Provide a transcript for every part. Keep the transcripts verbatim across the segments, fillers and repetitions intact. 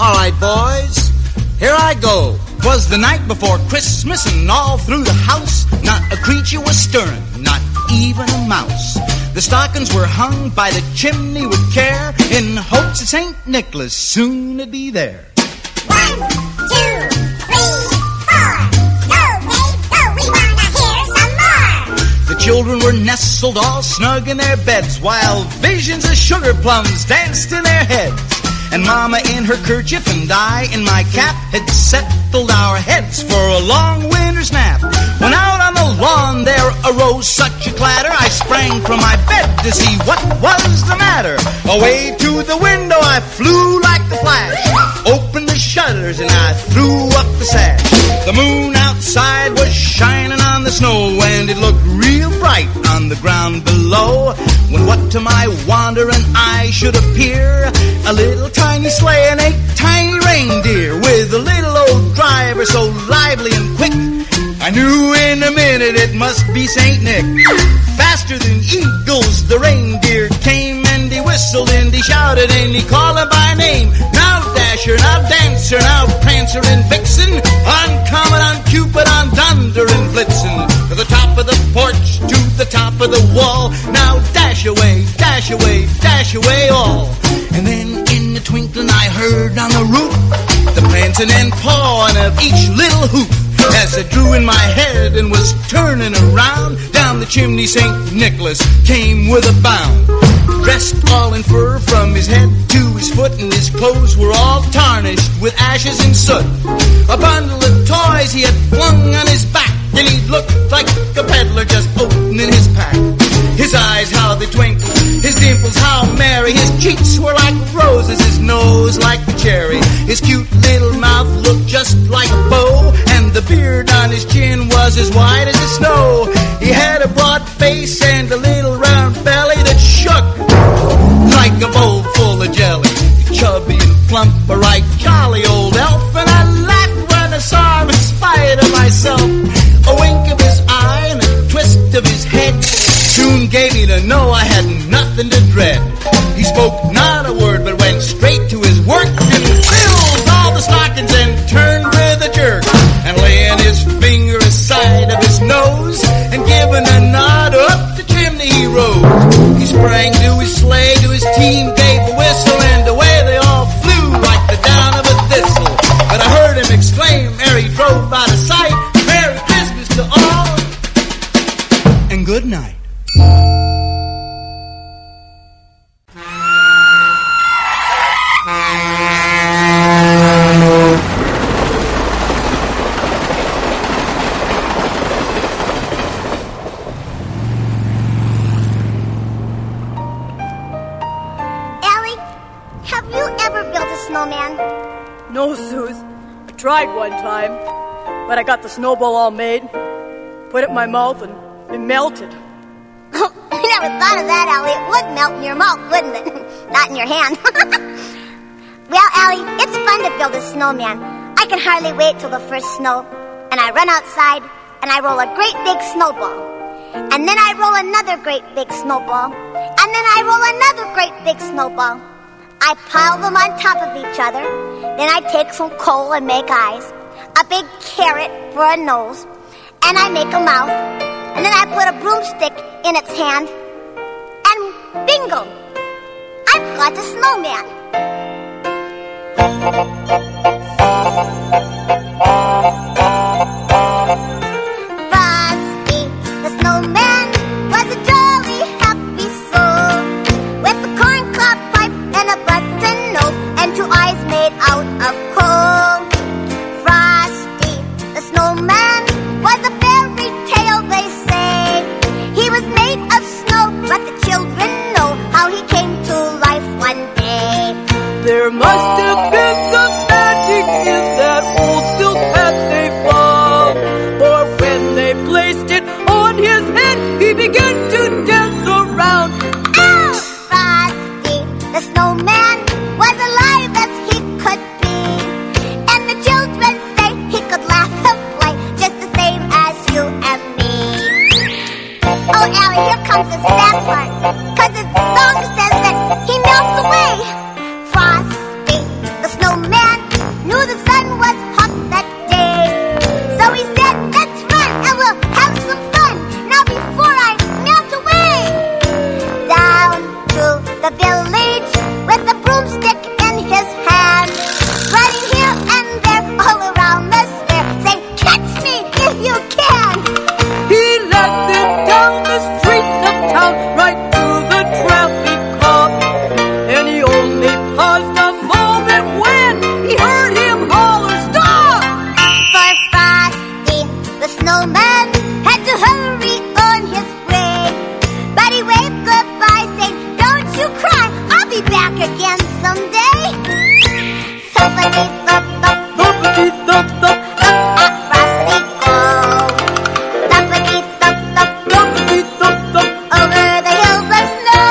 All right, boys, here I go. 'Twas the night before Christmas, and all through the house not a creature was stirring, not even a mouse. The stockings were hung by the chimney with care, in hopes that Saint Nicholas soon would be there. One, two, three, four. Go, Dave, go, we wanna hear some more. The children were nestled all snug in their beds, while visions of sugar plums danced in their heads. And Mama in her kerchief and I in my cap had settled our heads for a long winter's nap. When out on the lawn there arose such a clatter, I sprang from my bed to see what was the matter. Away to the window I flew like the flash, opened the shutters and I threw up the sash. The moon outside was shining on the snow, and it looked real bright on the ground below, when what to my wandering eye should appear, a little tiny sleigh and eight tiny reindeer, with a little old driver so lively and quick, I knew in a minute it must be Saint Nick. Faster than eagles the reindeer came, and he whistled and he shouted and he called him by name. Now Dasher, now Dancer, now Prancer and Vixen, on Comet, on Cupid, on Dunder and Blitzen, to the top of the porch, to the top of the wall. Now dash away, dash away, dash away all. And then in the twinkling I heard on the roof the prancing and pawing of each little hoof, as I drew in my head and was turning around. Down the chimney Saint Nicholas came with a bound, dressed all in fur from his head to his foot, and his clothes were all tarnished with ashes and soot. A bundle of toys he had flung on his back, and he looked like a peddler just opening his pack. His eyes, how they twinkled, his dimples, how merry, his cheeks were like roses, his nose like a cherry, his cute little mouth looked just like a bow, and the beard on his chin was as white as the snow. He had a broad face and a little round belly that shook like a bowl full of jelly. Chubby and plump, a right jolly old elf, and I laughed when I saw him in spite of myself. A wink of his eye and a twist of his head soon gave me to know I had nothing to dread. He spoke not a word, but went straight to his work and filled all the stockings and turned with a jerk, and laying his finger aside of his nose and giving a nod up the chimney he rode. He sprang to his sleigh, to his team gave a whistle, and away they all flew like the down of a thistle. But I heard him exclaim ere he drove out of sight, Merry Christmas to all, and good night. No, Suze. I tried one time, but I got the snowball all made, put it in my mouth, and it melted. I never thought of that, Allie. It would melt in your mouth, wouldn't it? Not in your hand. Well, Allie, it's fun to build a snowman. I can hardly wait till the first snow, and I run outside, and I roll a great big snowball. And then I roll another great big snowball, and then I roll another great big snowball. I pile them on top of each other. Then I take some coal and make eyes, a big carrot for a nose, and I make a mouth. And then I put a broomstick in its hand, and bingo! I've got a snowman. Frosty the snowman was a jolly happy soul, with a corncob pipe and a button nose and two eyes made out of coal. Frosty the snowman was a fairy tale, they say. He was made of snow, but the children know how he came to life one day. There must have been some magic in that old silk hat they found, for when they placed it on his head, he began to dance around. Oh, Frosty the snowman was alive as he could be, and the children say he could laugh and play just the same as you and me. Oh, Allie, here comes the sad part, 'cause his song says that he melts away. Frosty be back again someday. Thumpity-thump-thump, Thumpity-thump-thump, up, up, Frosty go. Thumpity-thump-thump, thumpity-thump-thump. over the hills of snow.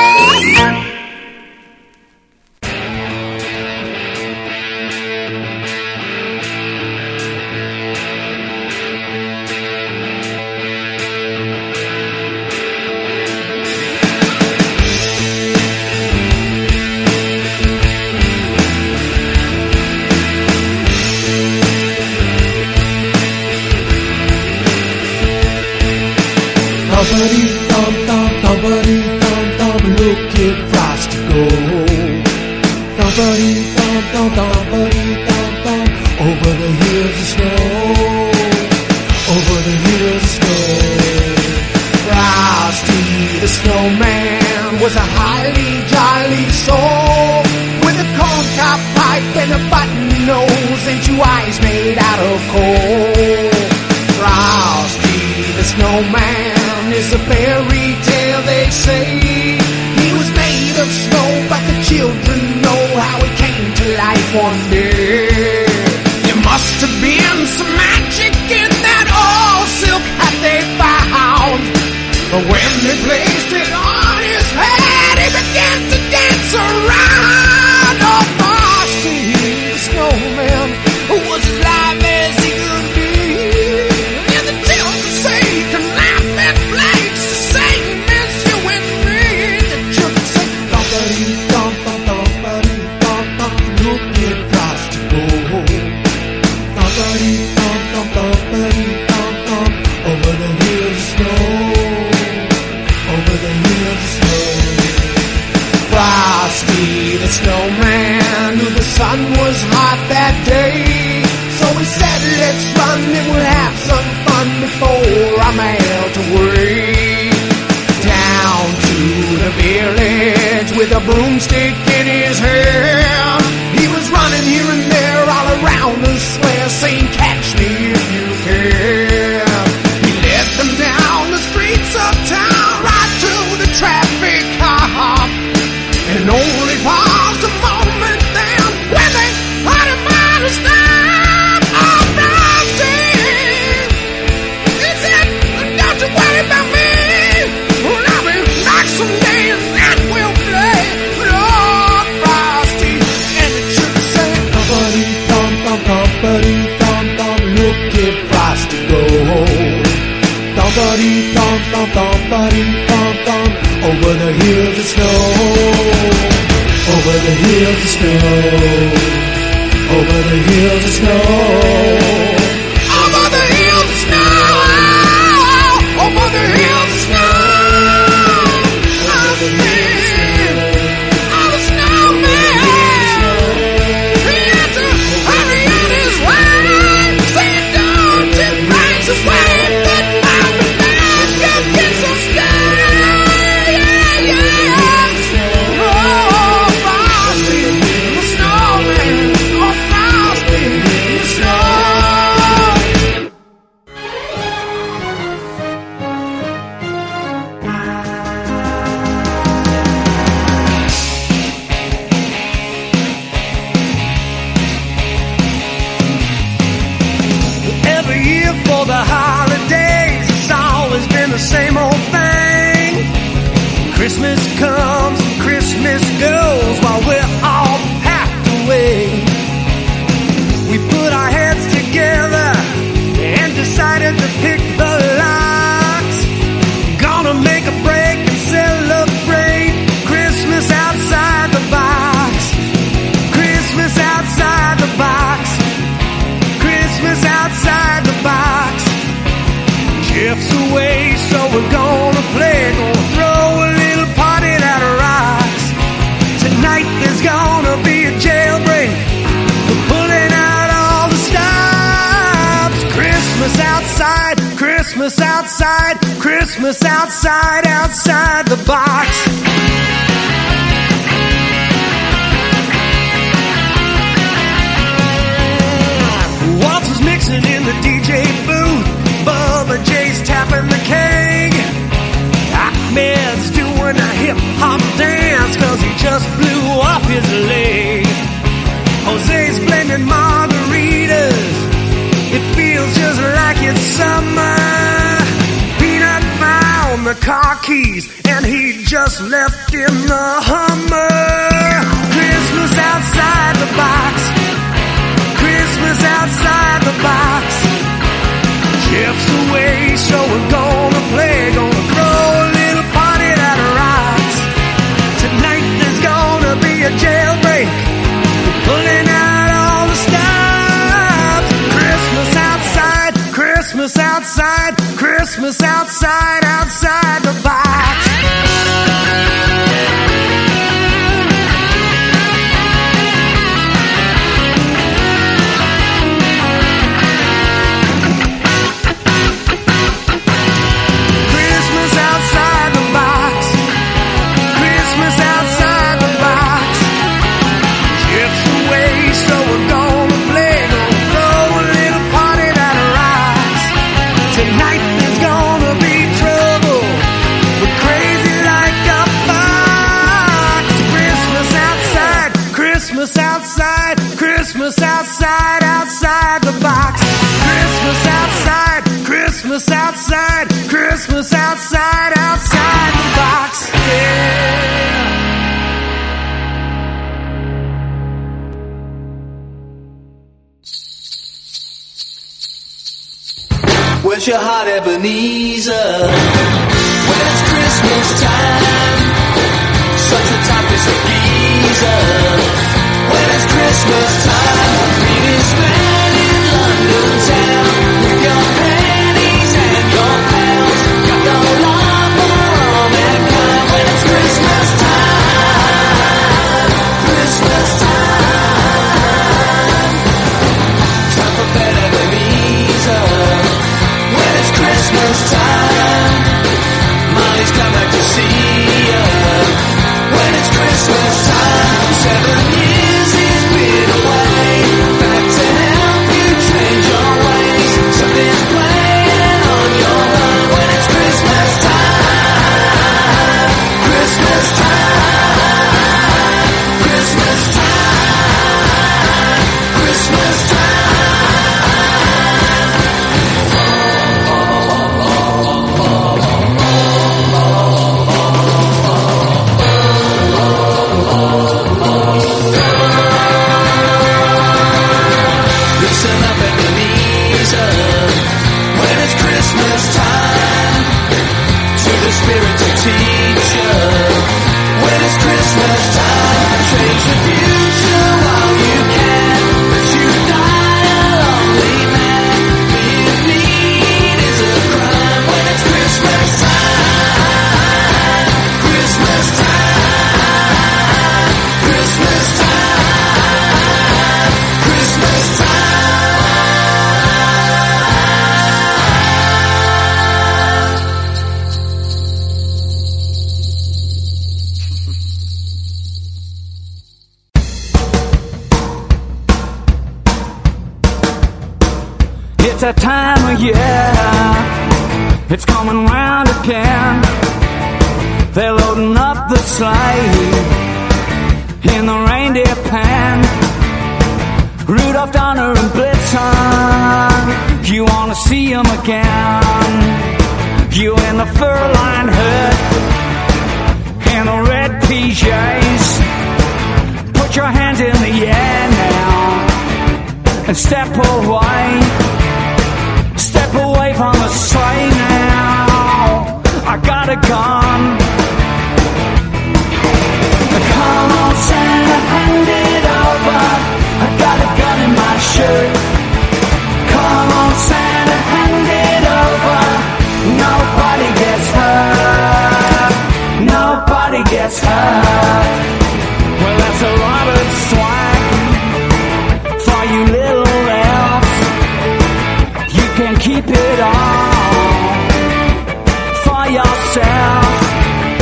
Thumpity-thump-thump, thumpity-thump-thump, look at Frosty go. Thumpity-thump-thump, thumpity-thump-thump, over the hills of snow, over the hills of snow. Frosty the snowman was a highly jolly soul, with a corncob pipe and a button nose and two eyes made out of coal. Frosty the snowman is a fairy tale, they say. He was made of snow, but the children know how he came to life one day. There must have been some magic in that old silk hat they found, but when they placed it on his head, he began to dance around. Oh, Frosty the snowman was alive as he could be, and the children say he can laugh and play just the same as you and me. The children say, thumpity-thump-thump, thumpity-thump-thump, look at Frosty go. Thumpity-thump-thump, thumpity-thump-thump, over the hills of snow, over the hills of snow. Frosty the snowman knew the sun was hot that day, so he said, let's run and we'll have some fun before I melt away. Down to the village with a broomstick in his hand, he was running here and there all around the square, saying, catch me if you can. He led them down the streets of town, right to the traffic cop, and only paused a moment then when they heard him out of stop. Oh, Frosty, he said, don't you worry about me, well, I'll be back someday and then we'll play. But oh, Frosty, and the children say, thumpity-thump-thump, thumpity-thump-thump, look at Frosty go. Thumpity-thump-thump, thumpity-thump-thump, over the hills of snow, over the hills of snow, over the hills of snow, over the hills of snow, over the hills of snow. Frosty, oh, the snowman, he had to hurry on his way, saying, don't you praise away, but I'm the man, you get some stay. Yeah, yeah. Oh, Frosty the snowman, oh, Frosty the snow. Every year for the holidays, it's always been the same old thing. Christmas comes and Christmas goes while we're all packed away. We put our heads together and decided to pick the locks. Gonna make a break and celebrate Christmas outside the box. Christmas outside the box. Christmas outside the box. Jeff's away, so we're gonna play, gonna throw a little party that rocks. Tonight there's gonna be a jailbreak, we're pulling out all the stops. Christmas outside, Christmas outside, Christmas outside, outside the box. Walter's mixing in the D J booth, Bubba J's tapping the keg, Ahmed's doing a hip-hop dance 'cause he just blew off his leg. Jose's blending margaritas. It feels just like it's summer. Peanut found the car keys and he just left in the Hummer. Christmas outside the box. Christmas outside the box. Jeff's away, so we're gonna play, gonna throw a little party that rocks. Tonight there's gonna be a jailbreak. We're pulling out all the stops. Christmas outside, Christmas outside, Christmas outside, outside the box. Christmas outside, outside the box. Christmas outside, Christmas outside, Christmas outside, outside the box. Yeah. Where's your heart, Ebenezer? When it's Christmas time, such a topic of geezer. When it's Christmas time, meet this man in London town with your pennies and your pals. Got the love for mankind. When it's Christmas time, Christmas time, time for better Ebenezer. When it's Christmas time, Molly's come back to see ya. When it's Christmas time, seven years he's been away, back to help you change your ways. Something's playing on your mind. When it's Christmas time, Christmas time, Christmas time, Christmas time. Listen up, Ebenezer, when it's Christmas time, to the spirit to teach you. When it's Christmas time, change the future while you can. But you die a lonely man, being mean is a crime. When it's Christmas time, Christmas time, Christmas time, Christmas time. It's that time of year, it's coming round again. They're loading up the sleigh in the reindeer pen. Rudolph, Donner, and Blitzen, you wanna see them again. You in the fur-lined hood, in the red P Js. Put your hands in the air now and step away. Step away from the sleigh now. I got a gun. Come on, Santa, hand it over. I got a gun in my shirt. Come on, Santa, hand it over. Nobody gets hurt. Nobody gets hurt. Well, that's a Robert swag for you little elves. You can keep it all for yourself.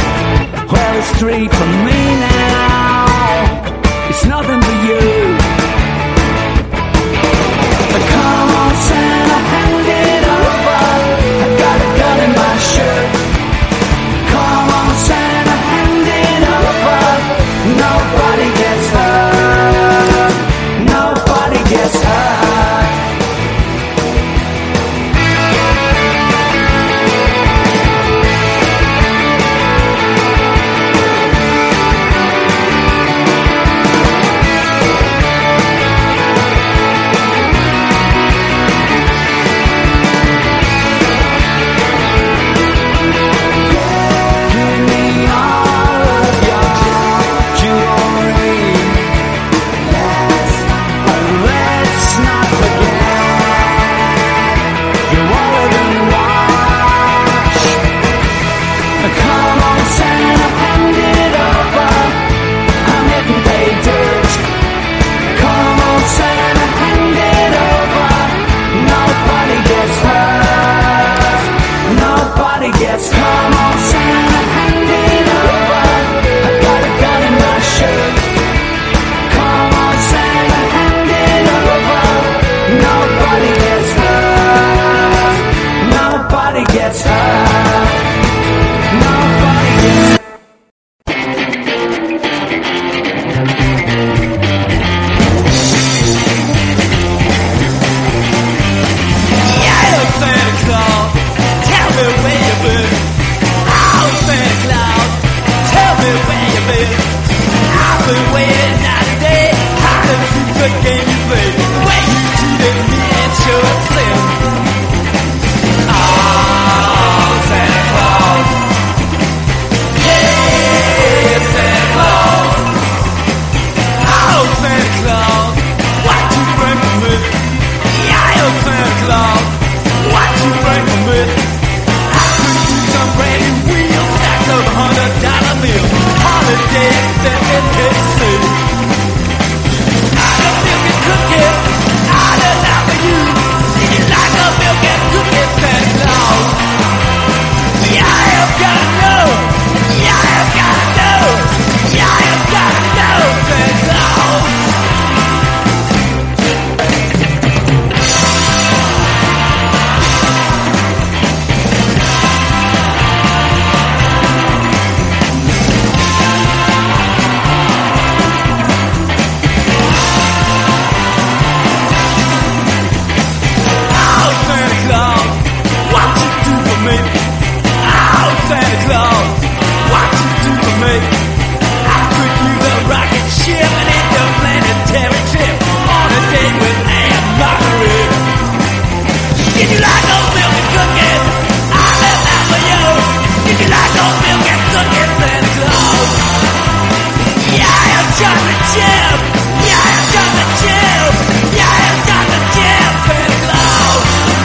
I've been waiting night and day. How the future game you play, the way you treated me and sure sin. Oh, Santa Claus. Yeah, Santa Claus. Oh, Santa Claus, what you bring for me? Yeah, Santa Claus, what you bring for me? I could use some brand new wheels, stacked of hundred dollar bills, holidays that in Tennessee. I don't milk and cookie, I don't know for you. Did you like a milk and cookie, Santa Claus? Yeah, I've gotta know. Yeah, I've gotta know. Yeah, I've gotta know, Santa Claus. Santa Claus, what you do for me? I could use a rocket ship and interplanetary trip on a date with Aunt Margaret. Did you like those milk and cookies? I left that for you. Did you like those milk and cookies, Santa Claus? Yeah, I am chocolate chip. Yeah, I am chocolate chip. Yeah, I am chocolate chip, Santa Claus.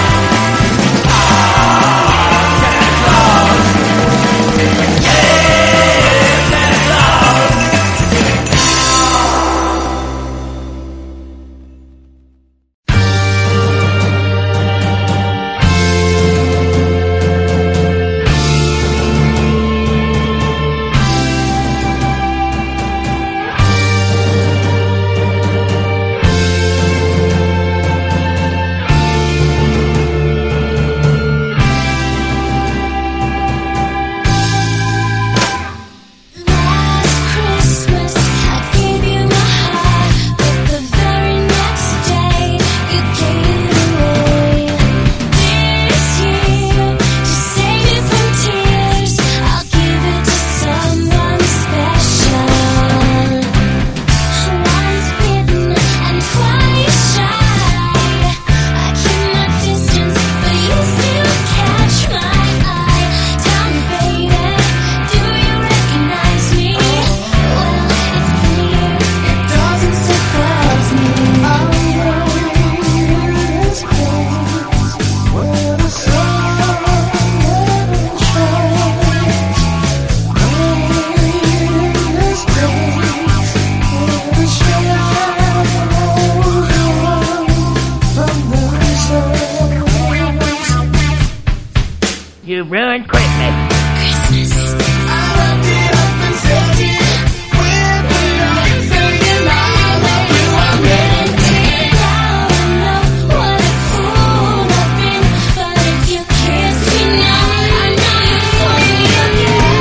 You ruined Christmas. Christmas. I wrapped it up and saved it with the love for you, my you are meant to. I don't know what a fool I've been, but if you kiss me now, I know you'll fall me again.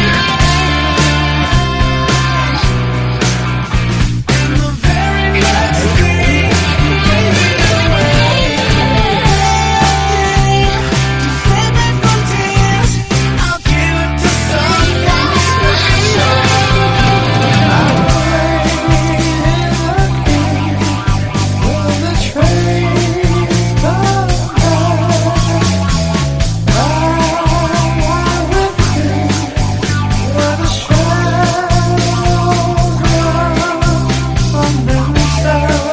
The very next day, baby, away. To save me from tears, I'll give it to someone special. I'll wait when the train comes by. I'll with you where the shadows run from themselves.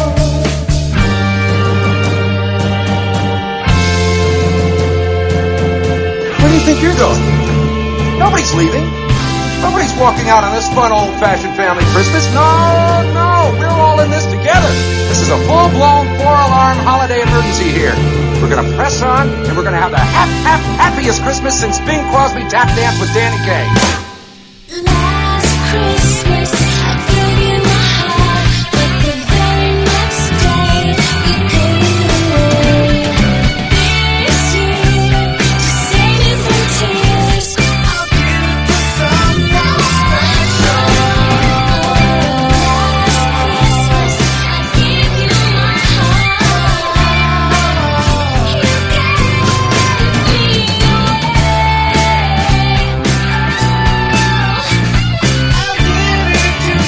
Where do you think you're going? Nobody's leaving. Nobody's walking out on this fun, old-fashioned family Christmas. No, no, we're all in this together. This is a full-blown, four-alarm holiday emergency here. We're going to press on, and we're going to have the hap, hap, happiest Christmas since Bing Crosby tap danced with Danny Kaye. Last Christmas, I gave you my heart, but the very next day, you gave it away. This year, to save me from tears, I'll give it to someone special. Last Christmas, I gave you my heart. You gave me away. I'll give it to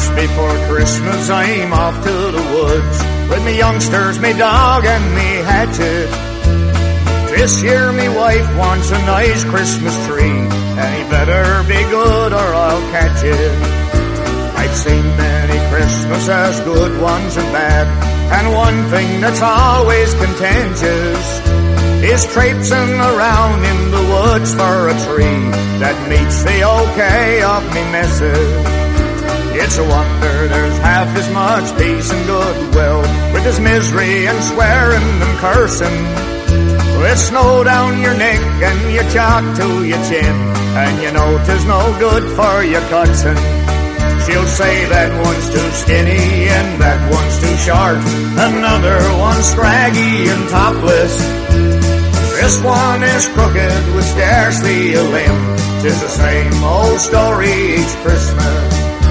Just before Christmas I'm off to the woods with me youngsters, me dog and me hatchet. This year me wife wants a nice Christmas tree, and he better be good or I'll catch it. I've seen many Christmases, good ones and bad, and one thing that's always contentious is traipsing around in the woods for a tree that meets the okay of me missus. It's a wonder there's half as much peace and goodwill with this misery and swearing and cursing. With snow down your neck and your chalk to your chin, and you know 'tis no good for your cutsing. She'll say that one's too skinny and that one's too short, another one's scraggy and topless. This one is crooked with scarcely a limb. 'Tis the same old story each Christmas.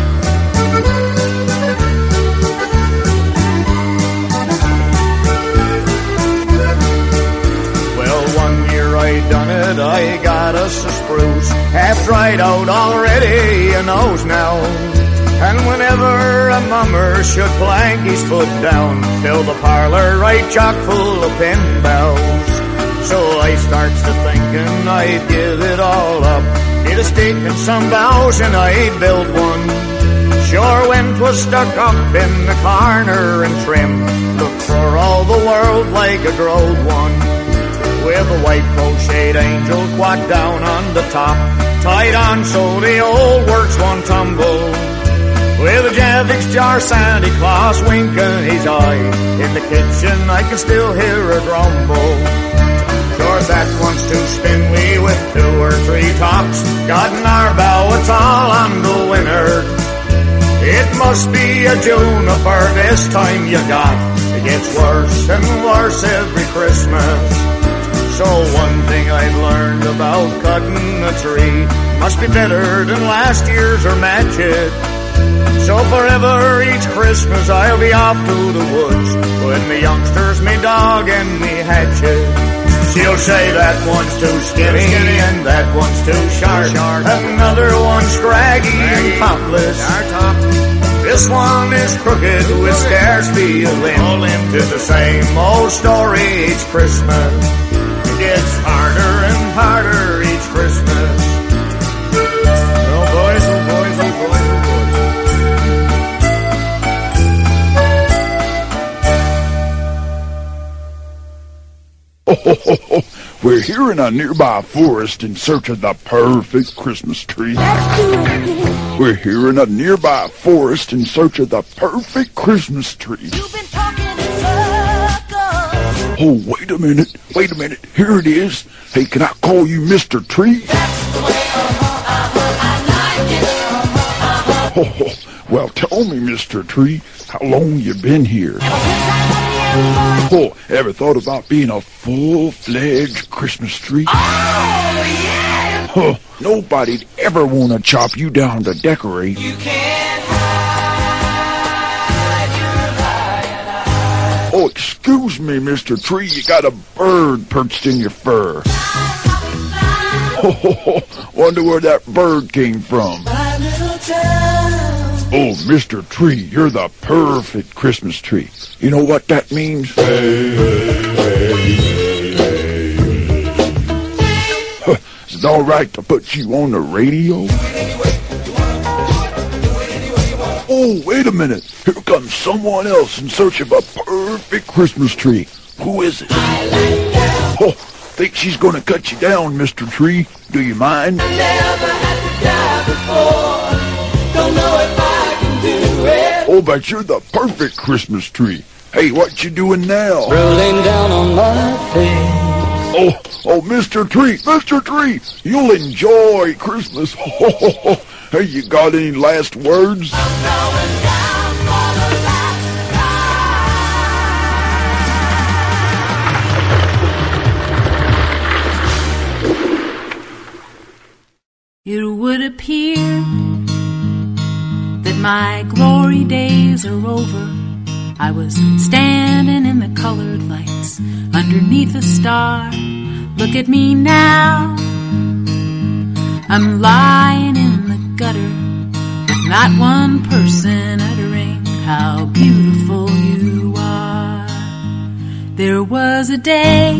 Well, one year I done it, I got us a spruce, half dried out already, you knows now. And whenever a mummer should plank his foot down, fill the parlor right chock full of pin boughs. So I starts to thinking I'd give it all up, get a stick and some boughs and I'd build one. Sure, when 'twas stuck up in the corner and trim, looked for all the world like a grove one, with a white crocheted angel quad down on the top, tied on so the old works won't tumble. With a Javix jar Santa Claus winking his eye, in the kitchen I can still hear a grumble. Sure, that one's too spindly with two or three tops, got an arbow, it's all on the winner. It must be a juniper this time you got, it gets worse and worse every Christmas. So one thing I've learned about cutting a tree, must be better than last year's or match it. So forever each Christmas I'll be off to the woods with me youngsters, me dog and me hatchet. She'll say that one's too skinny, skinny and that one's too sharp, sharp. Another one's scraggy and topless. This one is crooked with scarcely a limb. 'Tis the same old story each Christmas. It gets harder and harder each Christmas. Oh boys, oh boys, oh boys, oh boys. Oh, ho, ho, ho. We're here in a nearby forest in search of the perfect Christmas tree. We're here in a nearby forest in search of the perfect Christmas tree. Oh, wait a minute. Wait a minute. Here it is. Hey, can I call you Mister Tree? That's the way, uh-huh, uh-huh, I like it. Uh-huh, uh-huh. Oh, oh, well, tell me, Mister Tree, how long you been here? Oh, ever thought about being a full-fledged Christmas tree? Oh, yeah! Oh, nobody'd ever want to chop you down to decorate. You can't hide your light. Oh, excuse me, Mister Tree, you got a bird perched in your fur. Oh, wonder where that bird came from. My little town. Oh, Mister Tree, you're the perfect Christmas tree. You know what that means? Hey, hey, hey, hey, hey. Is it all right to put you on the radio? Oh, wait a minute. Here comes someone else in search of a perfect Christmas tree. Who is it? Oh, think she's going to cut you down, Mister Tree. Do you mind? I never had to die before. Don't know if I can do it. Oh, but you're the perfect Christmas tree. Hey, what you doing now? Rolling down on my face. Oh, oh, Mister Tree, Mister Tree, you'll enjoy Christmas. Hey, you got any last words? I'm going down for the last ride. It would appear that my glory days are over. I was standing in the colored lights underneath a star. Look at me now. I'm lying in the gutter with not one person uttering how beautiful you are. There was a day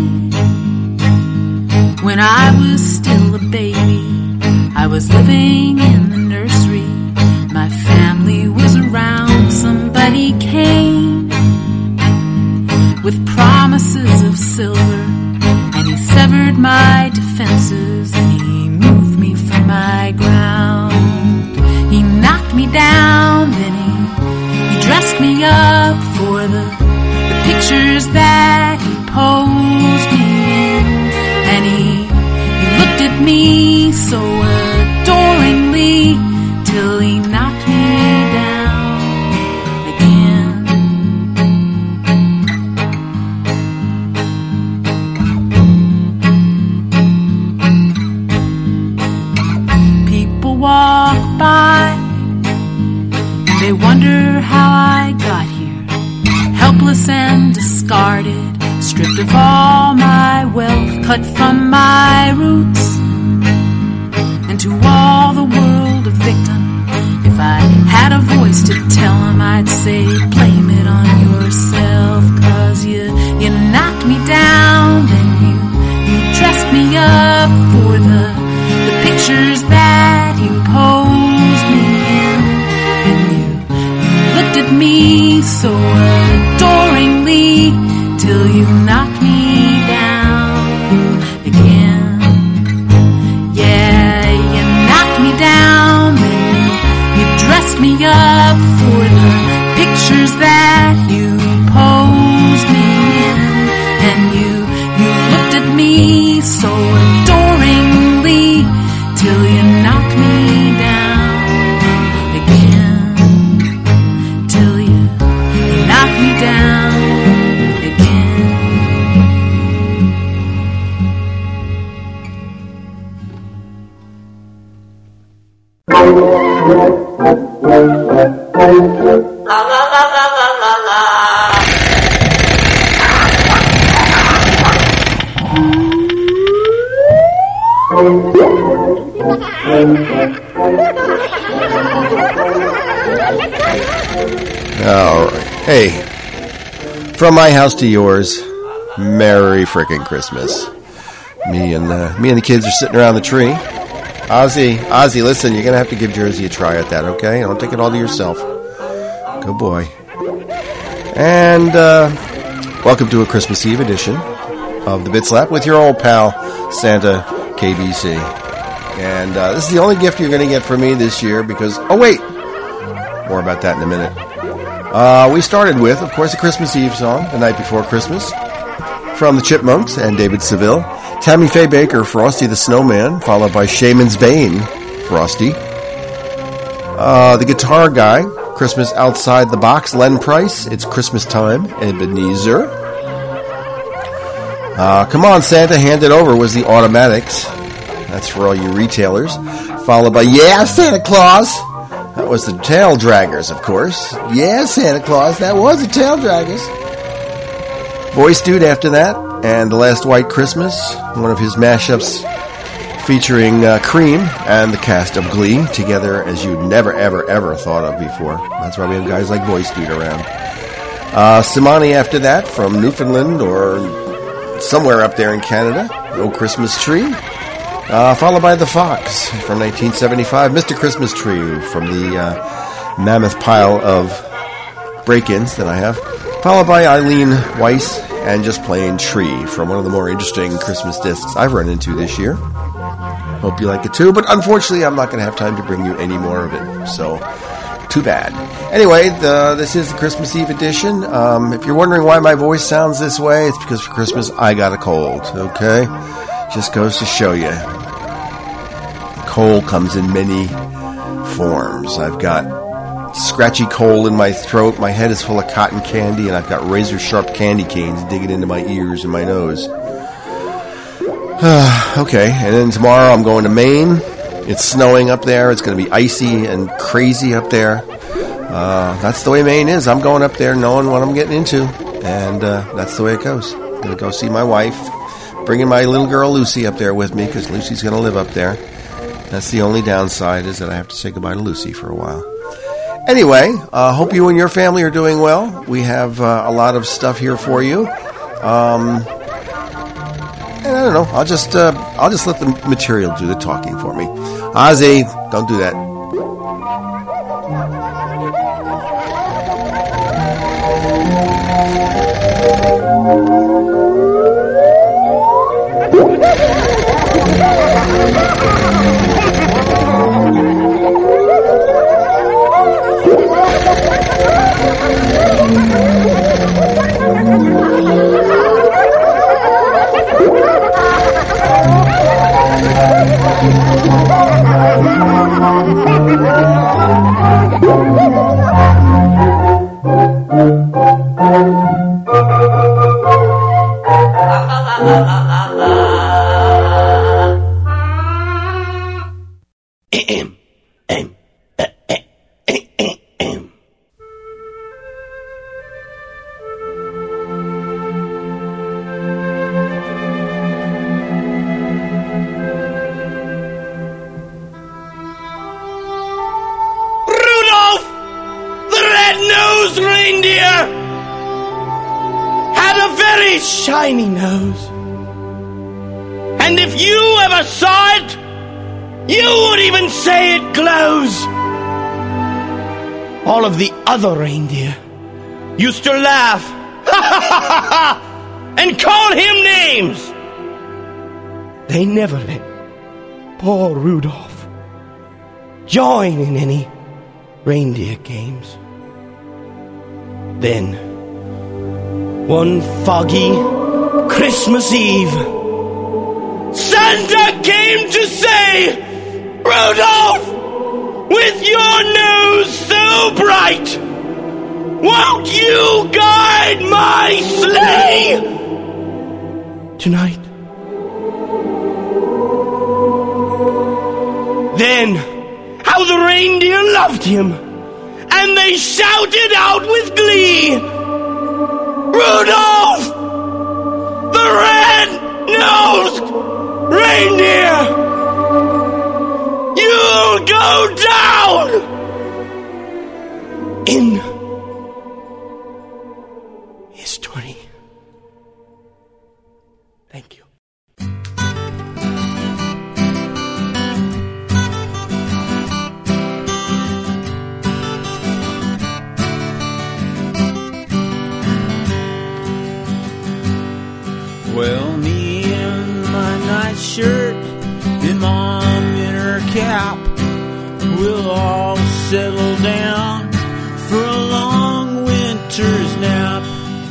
when I was still a baby. I was living in the nursery. My family was around. Somebody came with promises of silver, and he severed my defenses, and he moved me from my ground. He knocked me down, then he, he dressed me up for the, the pictures that he posed me in, and he, he looked at me so adoringly till he knocked me down again. People walk by and they wonder how I got here, helpless and discarded, stripped of all my wealth, cut from my roots, and to all the world a victim. If I had a voice to tell him, I'd say, blame it on yourself, 'cause you, you knocked me down, then you, you dressed me up for the, the pictures that you posed me in, and you, you looked at me so adoringly till you knocked me down again. Yeah, you knocked me down, then you, you dressed me up for the pictures that you posed me in, and you, you looked at me so adoringly till you knocked me down again, till you, you knocked me down again. All right. Hey, from my house to yours, Merry frickin' Christmas. Me and the, me and the kids are sitting around the tree. Ozzy, Ozzy, listen, you're going to have to give Jersey a try at that, okay? Don't take it all to yourself. Good boy. And uh, welcome to a Christmas Eve edition of the Bit Slap with your old pal, Santa K B C. And uh, this is the only gift you're going to get from me this year because... Oh, wait! More about that in a minute. Uh, we started with, of course, a Christmas Eve song, The Night Before Christmas, from the Chipmunks and David Seville. Tammy Faye Baker, Frosty the Snowman, followed by Shaman's Bane, Frosty. Uh, the Guitar Guy, Christmas Outside the Box, Len Price, It's Christmas Time, Ebenezer. Uh, Come On Santa, Hand It Over was the Automatics. That's for all you retailers. Followed by Yeah, Santa Claus. That was the Tail Draggers, of course. Yeah, Santa Claus, that was the Tail Draggers. Voice Dude after that. And The Last White Christmas, one of his mashups featuring uh, Cream and the cast of Glee together as you'd never, ever, ever thought of before. That's why we have guys like Voice Dude around. Uh, Simani after that from Newfoundland or somewhere up there in Canada. No Christmas Tree. Uh, followed by The Fox from nineteen seventy-five. Mister Christmas Tree from the uh, mammoth pile of break-ins that I have. Followed by Eileen Weiss and just plain Tree from one of the more interesting Christmas discs I've run into this year. Hope you like it too, but unfortunately I'm not going to have time to bring you any more of it, so too bad. Anyway, the, this is the Christmas Eve edition. Um, if you're wondering why my voice sounds this way, it's because for Christmas I got a cold, okay? Just goes to show you. The cold comes in many forms. I've got scratchy cold in my throat, my head is full of cotton candy, and I've got razor sharp candy canes digging into my ears and my nose. Okay, and then tomorrow I'm going to Maine. It's snowing up there. It's going to be icy and crazy up there. Uh, that's the way Maine is. I'm going up there knowing what I'm getting into, and uh, that's the way it goes. I'm going to go see my wife, bringing my little girl Lucy up there with me because Lucy's going to live up there. That's the only downside, is that I have to say goodbye to Lucy for a while. Anyway, uh, hope you and your family are doing well. We have uh, a lot of stuff here for you. Um, and I don't know. I'll just uh, I'll just let the material do the talking for me. Ozzy, don't do that. Shiny nose. And if you ever saw it, you would even say it glows. All of the other reindeer used to laugh and call him names. They never let poor Rudolph join in any reindeer games. Then, one foggy Christmas Eve, Santa came to say, Rudolph, with your nose so bright, won't you guide my sleigh tonight? Then, how the reindeer loved him, and they shouted out with glee, Rudolph, the red-nosed reindeer, you'll go down in history. Thank you. Well, me in my nice shirt and Mom in her cap, we'll all settle down for a long winter's nap.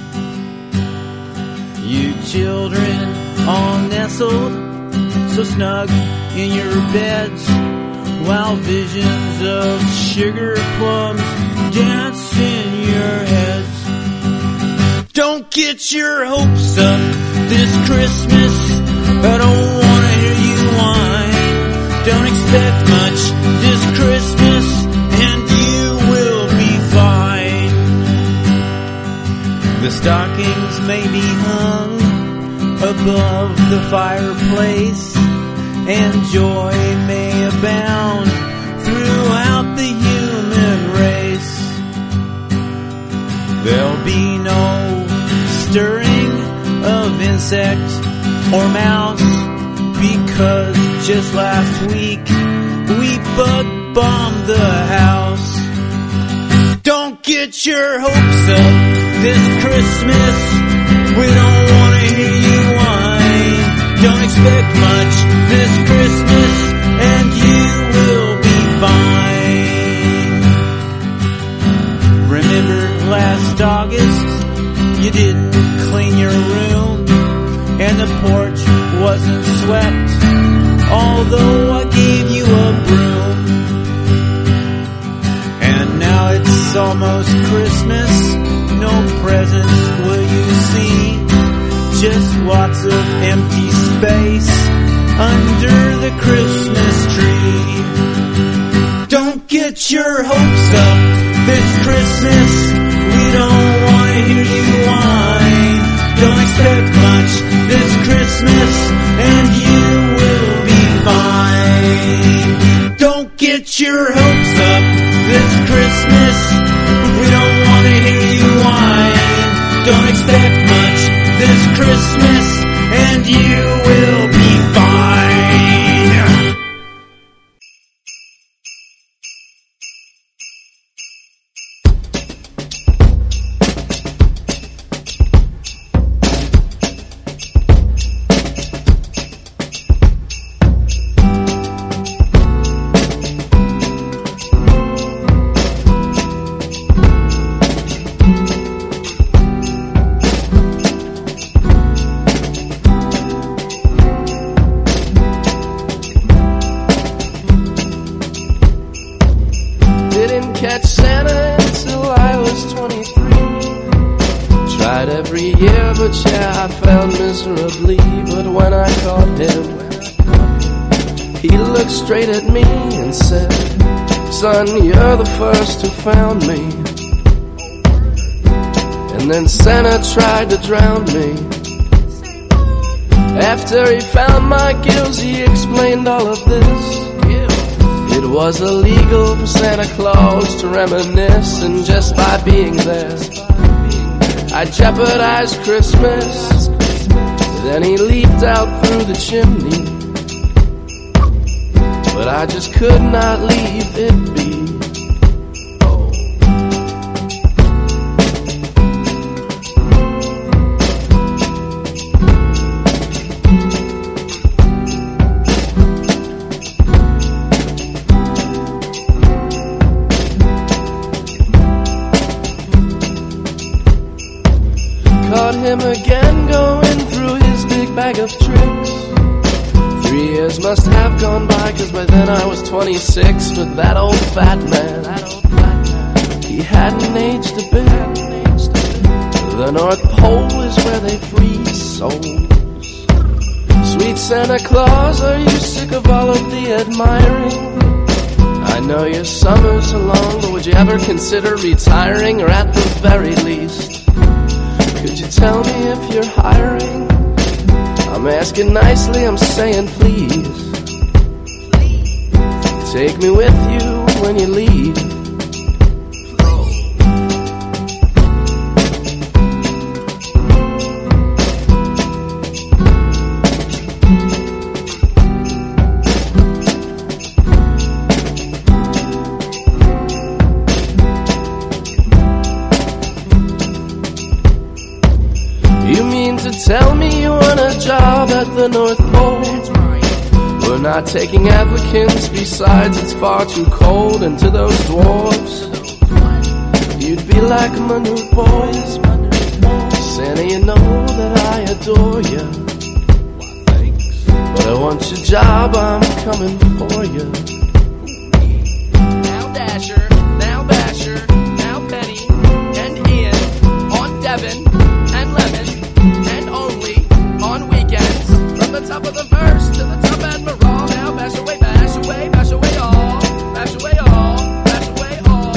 You children all nestled so snug in your beds, while visions of sugar plums dance in your heads. Don't get your hopes up this Christmas, I don't want to hear you whine. Don't expect much this Christmas, and you will be fine. The stockings may be hung above the fireplace, and joy may abound throughout the human race. There'll be no stirring of insect or mouse, because just last week we bug bombed the house. Don't get your hopes up this Christmas, we don't want to hear you whine. Don't expect much this Christmas, and you will be fine. Remember last August, you didn't clean your room, and the porch wasn't swept, although I gave you a broom. And now it's almost Christmas, no presents will you see, just lots of empty space under the Christmas tree. Don't get your hopes up this Christmas, we don't want to hear you whine. Don't expect much this Christmas, and you will be fine. Don't get your hopes up this Christmas, Don't expect much this Christmas, and you will be fine. Didn't catch Santa until I was twenty-three. Tried every year, but yeah, I failed miserably. But when I caught him, he looked straight at me and said, "Son, you're the first who found me." And then Santa tried to drown me. After he found my gills, he explained all of this. It was illegal for Santa Claus to reminisce, and just by being there, I jeopardized Christmas. Then he leaped out through the chimney, but I just could not leave it be. Caught him again going through his big bag of tricks. Three years must have gone by, cause by then I was twenty-six. But that old fat man, he hadn't aged a bit. The North Pole is where they freeze souls. Sweet Santa Claus, are you sick of all of the admiring? I know your summers are long, but would you ever consider retiring? Or at the very least, could you tell me if you're hiring? I'm asking nicely, I'm saying please. Take me with you when you leave. You mean to tell me you want a job at the North Pole? We're not taking applicants, besides it's far too cold. And to those dwarves, you'd be like my new boys. Santa, you know that I adore you, but I want your job, I'm coming for you. Now Dasher, now Basher, now Penny, and Ian, on Devon, and Lemon, and only on weekends. From the top of the verse to the top admiral. Now bash away, bash away, bash away all. Bash away all, bash away all.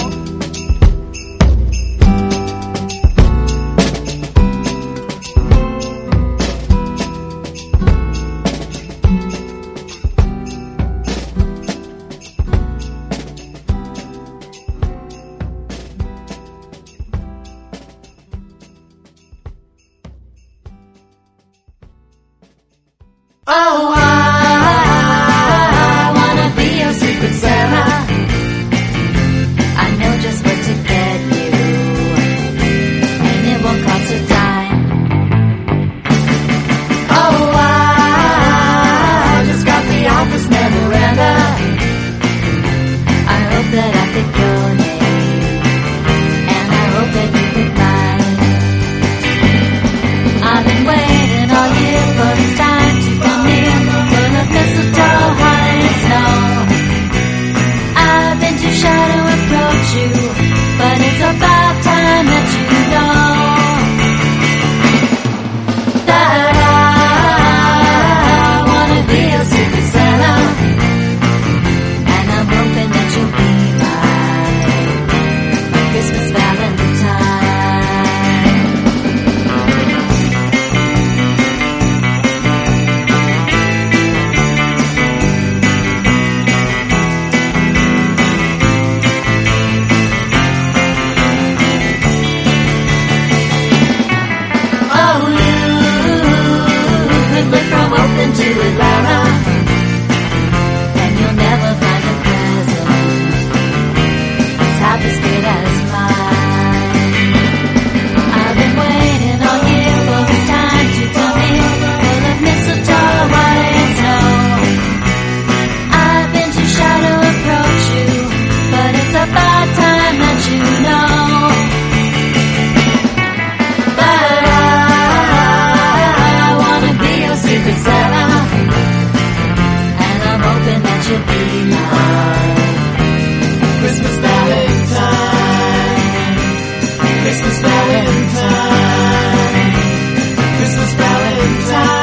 Valentine, Christmas Valentine.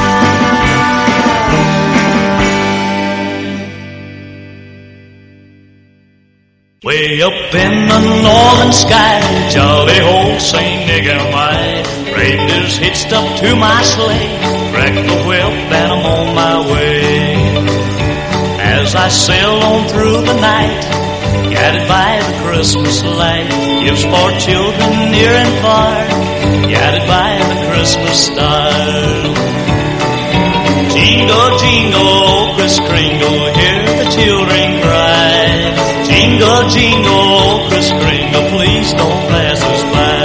Way up in the northern sky, jolly old Saint Nick am I. Reindeer's hitched up to my sleigh, crack the whip and I'm on my way. As I sail on through the night, guided by the Christmas light, gifts for children near and far, guided by the Christmas star. Jingle, jingle, oh Kris Kringle, hear the children cry. Jingle, jingle, oh Kris Kringle, please don't pass us by.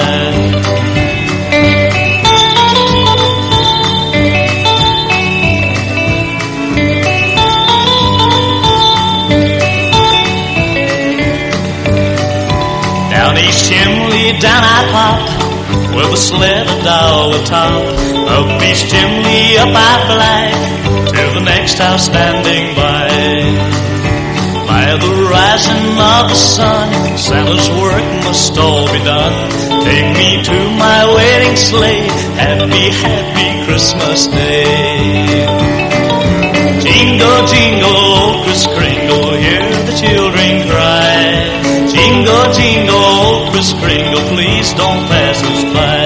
Down East Chimney, down I pop, with a sled a dollar top. Up East Chimney, up I fly, to the next house standing by. By the rising of the sun, Santa's work must all be done. Take me to my wedding sleigh, happy, happy Christmas Day. Jingle, jingle, oh Kris Kringle, hear the children cry. Jingle, jingle, oh Kris Kringle, please don't pass us by.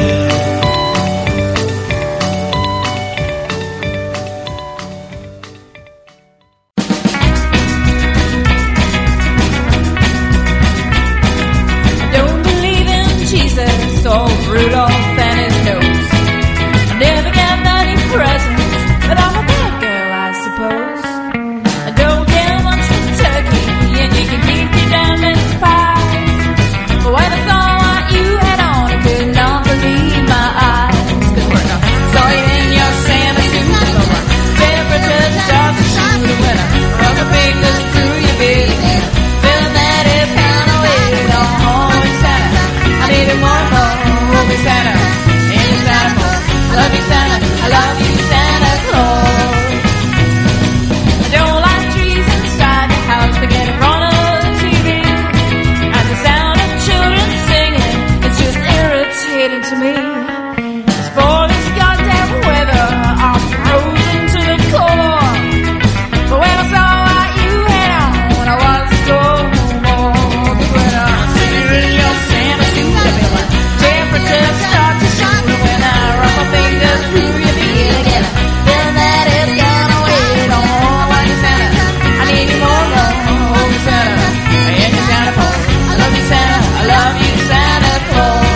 Rudolph and his nose. I never get many presents, but I'm a bad girl, I suppose. I don't get much for turkey, and you can keep your diamonds pies. But when I saw what you had on, I could not believe my eyes. Cause when I saw you in your Santa suit, my temperature starts to shoot. And when I rub my fingers through your beard, feeling that it's kinda weird. Oh, Santa, I needed one more. Love you, Santa, and you Santa Claus. Love you, Santa, I love you, Santa Claus. I don't like trees inside the house, they get in front of the T V. And the sound of children singing, it's just irritating to me. As for this goddamn weather, I'm frozen to the core. But when I saw what you had on, I was no more. Cause when I see you in your Santa suit, I feel like temperature start to shoot. And when I rub my fingers through your beard again, then that is gonna wait. Oh, I need Santa, I need you more love. Oh, you Santa, and you Santa Claus. I love you, Santa, I love you, Santa Claus.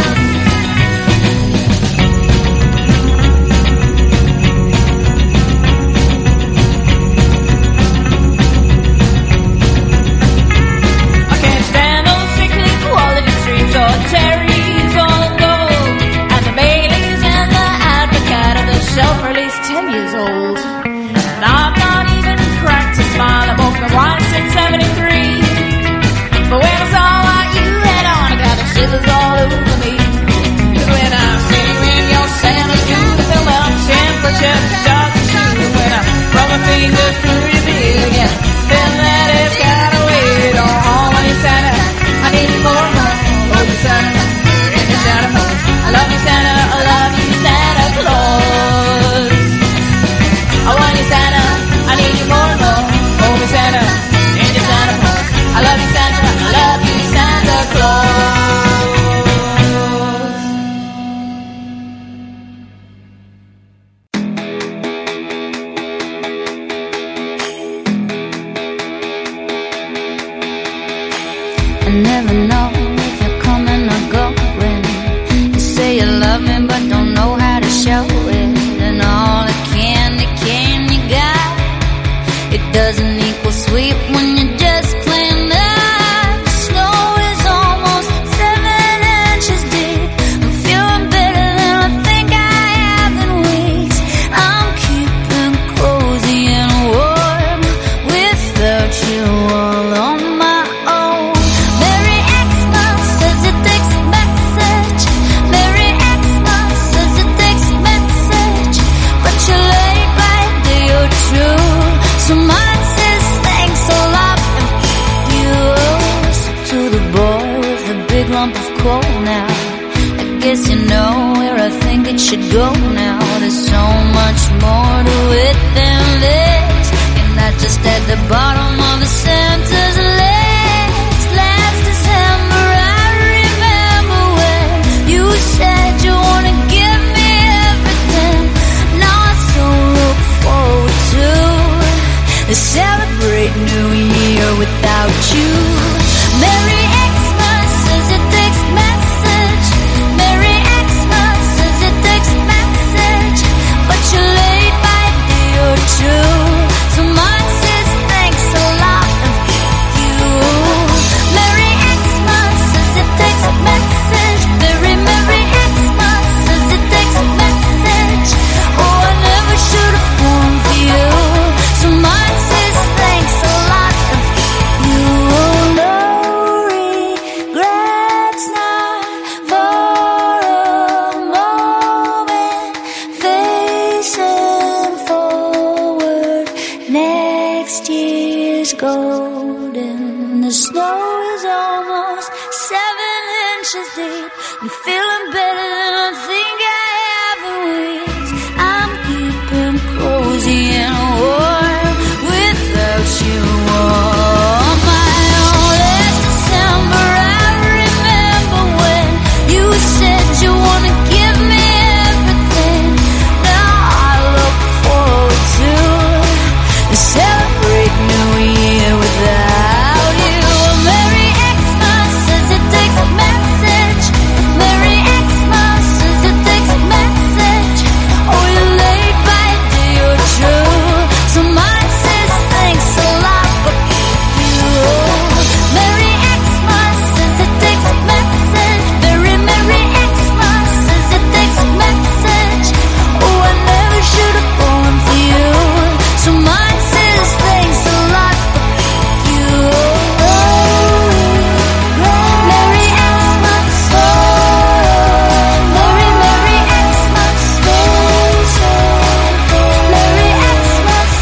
I can't stand those sickly quality streets or cherries or gold, and the Baileys and the Advocate of the shelf are at least ten years old. And I've not even cracked a smile. I bought my wine since seventy-three. But when I saw what you had on, I got the shivers all over me. Cause when I see you in your Santa suit, I feel my temperature start to shoot. And when I rub my fingers through your beard again, then that is gotta wait. Oh, I need Santa, I need you more and more. Oh, you Santa, and you Santa Claus. I love you, Santa, I love you, Santa Claus. I want you, Santa, I need you more and more. Oh, you Santa, and you Santa Claus. I love you, Santa, I love you, Santa Claus. I never know if you're coming or going. You say you love me but don't know how to show it. And all the candy cane you got, it doesn't equal sweet when you're just plain that. Snow is almost seven inches deep. I'm feeling better than I think I have in weeks. I'm keeping cozy and warm without you all on my own. Merry Xmas says it takes a message. Merry Xmas says it takes a message. But you're late by a day or two. So mine says thanks a lot and yours. To the boy with a big lump of coal now, I guess you know where I think it should go now. There's so much more to it than this. You're not just at the bottom of the Santa's list. Last December I remember when you said you wanna give me everything. Now I so look forward to celebrate New Year without you. Merry Xmas is a text message. Merry Xmas is a text message. But you're late by a day or two. So mine says thanks a lot of you. Merry Xmas is a text message. Very Merry Xmas is a text message. Oh, I never should have phoned for you. So mine says thanks a lot of you. No regrets now for a moment. Facing forward, next year's golden. The snow is almost seven inches deep. I'm feeling better than I think I have in weeks. I'm keeping cozy and warm without you on my own. Last December I remember when you said you wanna give me everything. Now I look forward to celebrate New Year without you. Merry Xmas is a text message. Merry Xmas is a text message. Oh, you're late by a day or two. So mine says thanks a lot, but you. Merry Xmas is a text message. Very Merry Xmas is a text message. Oh, I never should have gone for you. So mine says thanks a lot, but you. Merry Xmas. Merry Merry Xmas. Merry Xmas.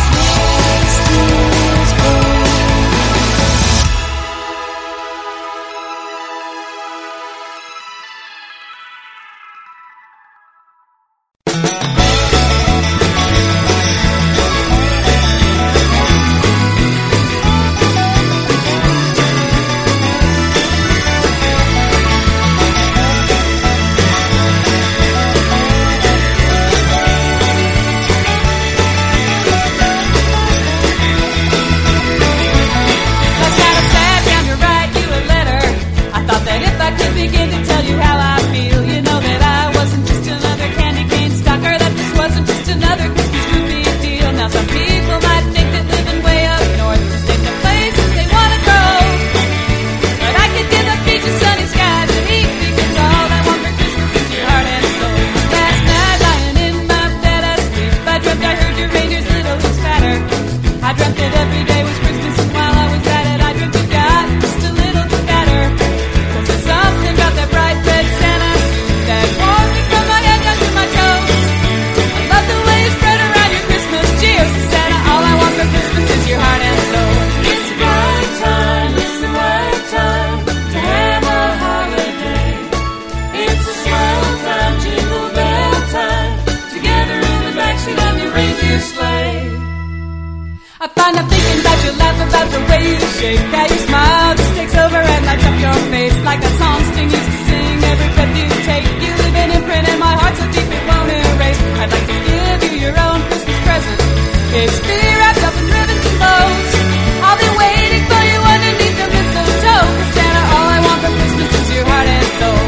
Last night I sat down to write you a letter. I thought that if I could begin to tell you how I feel, you know that I wasn't just another candy cane stalker, that this wasn't just another Christmas groupie deal. Now some people might think that living way up north just ain't the place that they want to go. But I could give up beaches, sunny skies, and heat because all I want for Christmas is your heart and soul. Last night lying in my bed asleep, I dreamt I heard your reindeer's little loose fatter. I dreamt that every day was Christmas, and while I was at it, I dreamt you got just a little bit better. 'Cause there's something about that bright red Santa suit that warms me from my head down to my toes. I love the way you spread around your Christmas cheer. So Santa, all I want for Christmas is your heart and soul. It's the right time, it's the right time to have a holiday. It's a swell time, jingle bell time, together in the backseat of your reindeer sleigh. I find I'm thinking about your laugh, about the way you shake, how your smile just takes over and lights up your face like that song Sting used to sing. Every breath you take, you leave an imprint in my heart so deep it won't erase. I'd like to give you your own Christmas present. It's me wrapped up in ribbons and bows. I'll be waiting for you underneath the mistletoe. 'Cause Santa, all I want for Christmas is your heart and soul.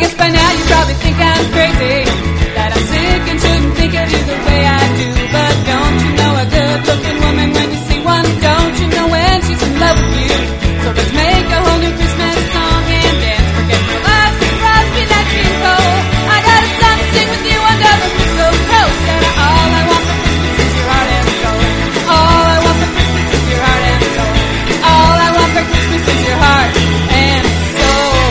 guess by now you probably think I'm crazy, that I'm sick and shouldn't think of you the way I do. But don't you know a good-looking woman when you see one? Don't you know when she's in love with you? So let's make a whole new Christmas song and dance. Forget your last and Crosby, that bingo. I got a song to sing with you under the mistletoe. Said all I want for Christmas is your heart and soul. All I want for Christmas is your heart and soul. All I want for Christmas is your heart and soul.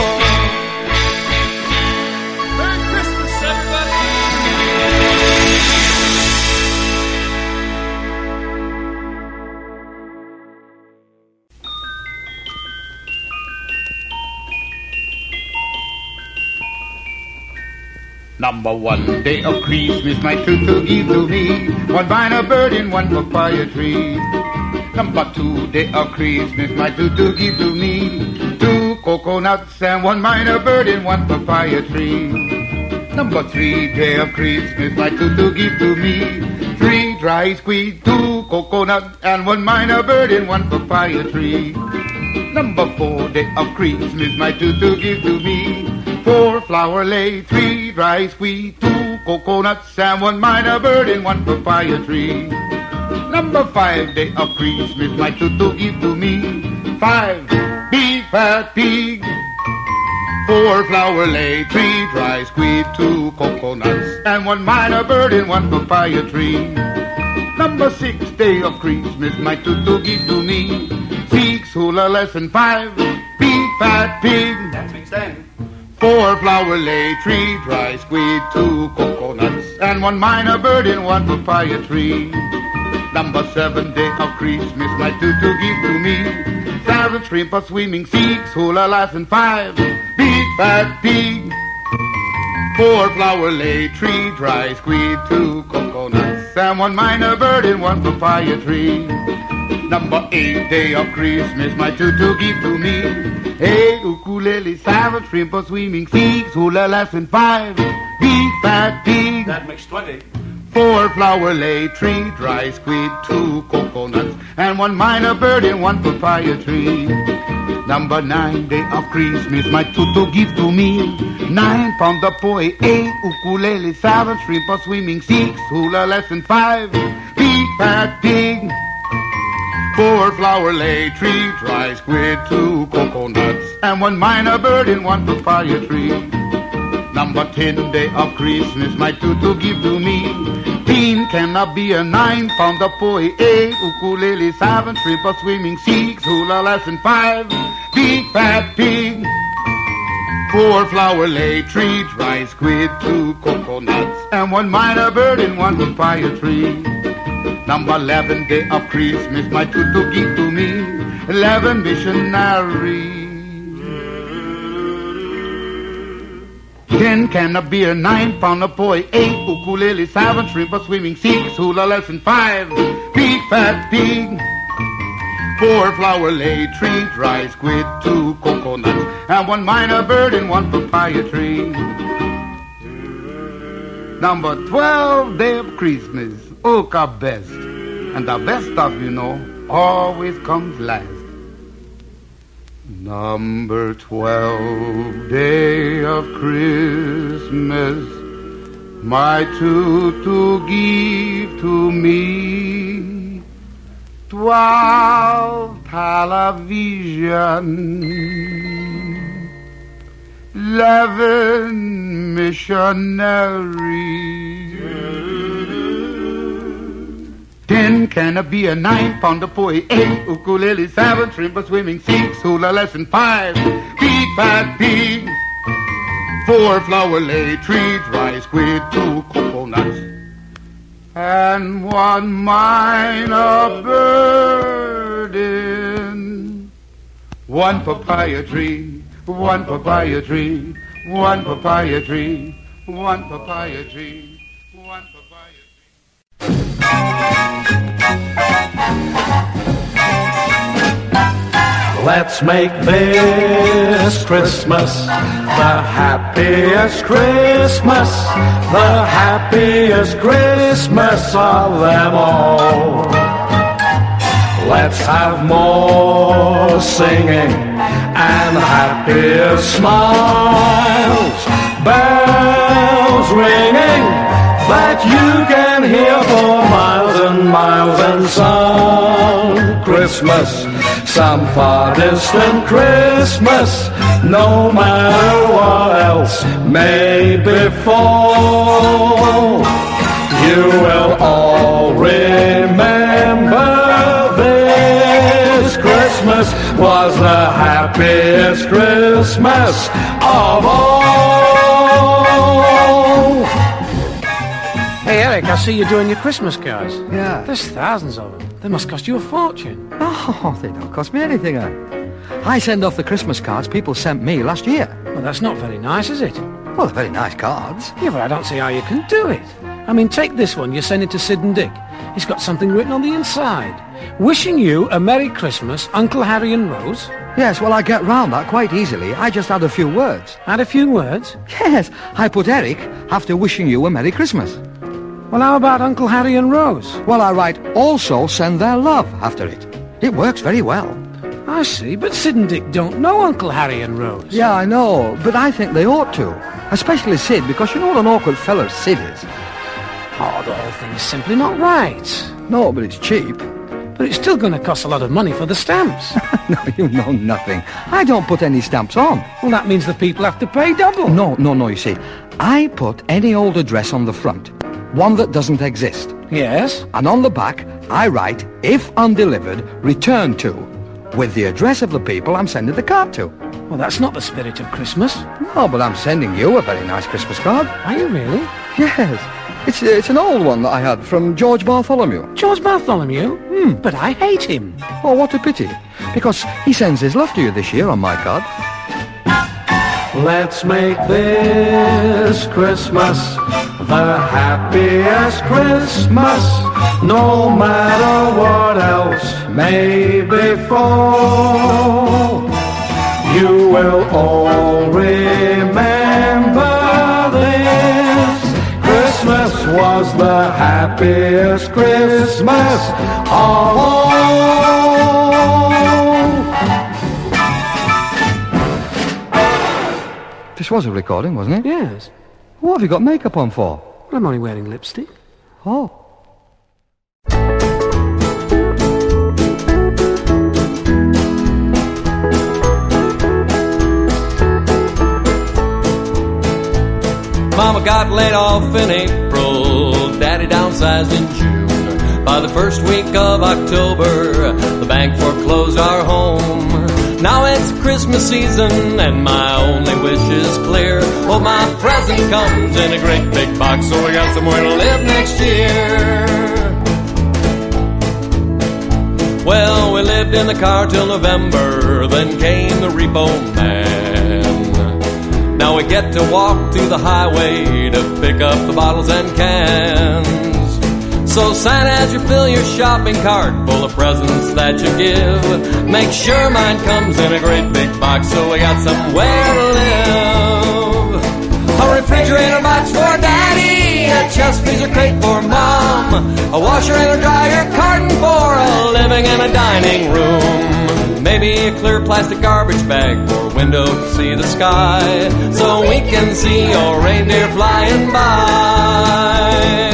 Merry Christmas, everybody! Number one day of Christmas, my tutu give to me one vine, a bird, and one papaya tree. Number two day of Christmas, my tutu give to me two coconuts and one minor bird and one papaya tree. Number three day of Christmas, my tutu give to me three dry squid, two coconuts and one minor bird and one papaya tree. Number four day of Christmas, my tutu give to me four flower lay, three dry squid, two coconuts and one minor bird and one papaya tree. Number five day of Christmas, my tutu give to me five big fat pig, four flower lay, three dry squid, two coconuts and one minor bird and one papaya tree. Number six day of Christmas, my tutu give to me six hula less than five big fat pig. That makes ten. Four flower lay, three dry squid, two coconuts, and one minor bird and one papaya tree. Number seven day of Christmas, my tutu give to me seven shrimp are swimming, six hula lass, and five big fat pig. Four flower lay, three dry squid, two coconuts, and one minor bird and one papaya tree. Number eight day of Christmas, my tutu give to me eight ukulele, seven shrimp are swimming, six hula lass, and five big fat pig. That makes twenty. Four flower lay, three dry squid, two coconuts, and one minor bird and one papaya tree. Number nine day of Christmas, my tutu give to me nine pound of poi, eight ukulele, seven shrimp are swimming, six hula lass, and five big fat pig. Four flower lay, three dry squid, two coconuts, and one minor bird and one papaya tree. Number ten day of Christmas, my tutu give to me ten cannot be a nine pound of poi, eight ukulele, seven shrimp are swimming, six hula lass, and five big fat pig. Four flower lay, three dry squid, two coconuts, and one minor bird and one papaya tree. Number eleven day of Christmas, my tutu give to me eleven missionaries. Ten cannot be a nine pound of poi, eight ukulele, seven shrimp are swimming, six hula lass, and five big fat pig. Four flower lay, three dry squid, two coconuts, and one minor bird and one papaya tree. Number twelve day of Christmas, Oka best. And the best stuff, you know, always comes last. Number twelve day of Christmas, my tutu give to me twelve television, eleven missionaries. Ten cannot be a nine pound of poi, eight ukulele, seven shrimp are swimming, six hula lass, and five big fat pig. Four flower lay, three dry squid, two coconuts, and one minor bird in one papaya tree, one papaya tree, one papaya tree, one papaya tree, one papaya tree. Let's make this Christmas the happiest Christmas, the happiest Christmas of them all. Let's have more singing and happier smiles. bells ringing that you can hear for miles and miles and some Christmas, some far distant Christmas, no matter what else may befall. You will all remember this Christmas was the happiest Christmas of all. Hey, Eric, I see you're doing your Christmas cards. Yeah. There's thousands of them. They must cost you a fortune. Oh, they don't cost me anything. I, I send off the Christmas cards people sent me last year. Well, that's not very nice, is it? Well, they're very nice cards. Yeah, but I don't see how you can do it. I mean, take this one. You send it to Sid and Dick. It's got something written on the inside. Wishing you a Merry Christmas, Uncle Harry and Rose. Yes, well, I get round that quite easily. I just add a few words. Add a few words? Yes, I put Eric after wishing you a Merry Christmas. Well, how about Uncle Harry and Rose? Well, I write also send their love after it. It works very well. I see, but Sid and Dick don't know Uncle Harry and Rose. Yeah, I know, but I think they ought to. Especially Sid, because you know what an awkward fella Sid is. Oh, the whole thing is simply not right. No, but it's cheap. But it's still going to cost a lot of money for the stamps. No, you know nothing. I don't put any stamps on. Well, that means the people have to pay double. No, no, no, you see. I put any old address on the front. One that doesn't exist. Yes? And on the back, I write, if undelivered, return to, with the address of the people I'm sending the card to. Well, that's not the spirit of Christmas. No, but I'm sending you a very nice Christmas card. Are you really? Yes. It's, it's an old one that I had from George Bartholomew. George Bartholomew? Hmm, but I hate him. Oh, what a pity. Because he sends his love to you this year on my card. Let's make this Christmas the happiest Christmas, no matter what else may befall. You will all remember this Christmas was the happiest Christmas of all. This was a recording, wasn't it? Yes. What have you got makeup on for? Well, I'm only wearing lipstick. Oh. Mama got laid off in April, Daddy downsized in June. By the first week of October, the bank foreclosed our home. Now it's Christmas season and my only wish is clear. Well, my present comes in a great big box, so we got somewhere to live next year. Well, we lived in the car till November, then came the repo man. Now we get to walk to the highway to pick up the bottles and cans. So Santa, as you fill your shopping cart full of presents that you give, make sure mine comes in a great big box so we got somewhere to live. A refrigerator box for Daddy, a chest freezer crate for Mom, a washer and a dryer carton for a living and a dining room. Maybe a clear plastic garbage bag for a window to see the sky, so we can see your reindeer flying by.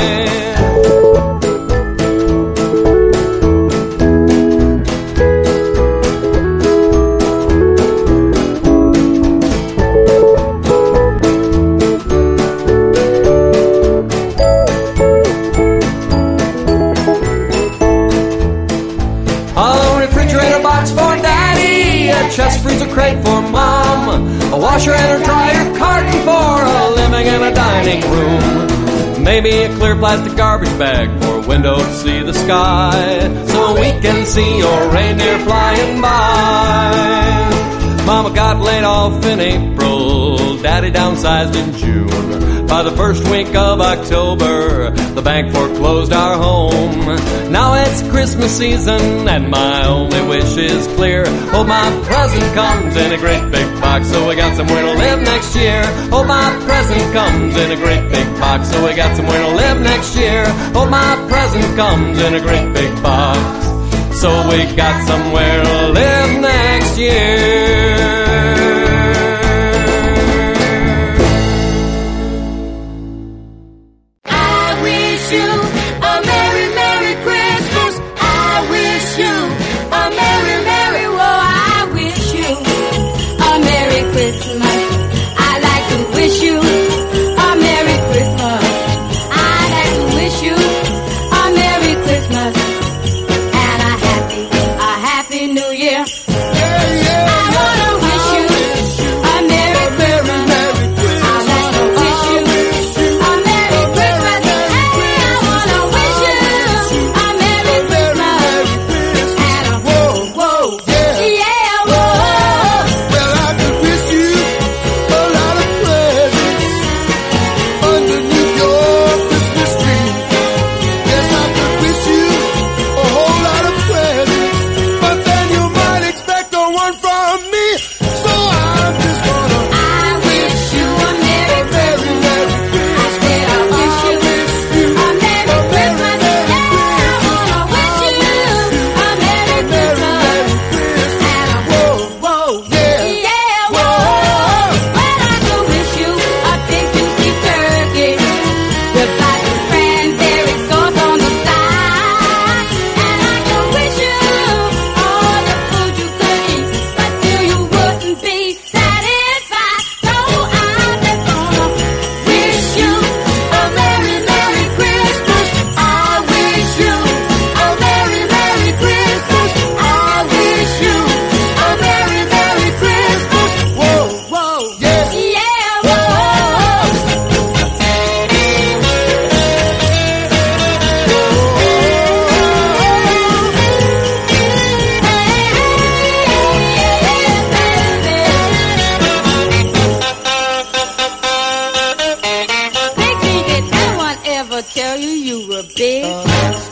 Chest freezer crate for Mom, a washer and a dryer carton for a living and a dining room. Maybe a clear plastic garbage bag for a window to see the sky, so we can see your reindeer flying by. Mama got laid off in April, Daddy downsized in June. By the first week of October, the bank foreclosed our home. Now it's Christmas season and my only wish is clear. Oh, my present comes in a great big box, so we got somewhere to live next year. Oh, my present comes in a great big box, so we got somewhere to live next year. Oh, my present comes in a great big box, so we got somewhere to live next year.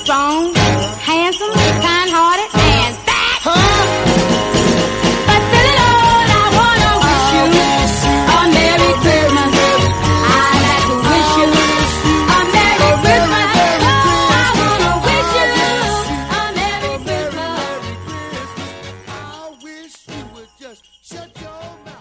strong, handsome, kind-hearted, and fat. But still and all, I wanna wish you a Merry Christmas. I'd like to wish you a Merry Christmas. Oh, I wanna wish you a Merry Christmas. I wish you would just shut your mouth.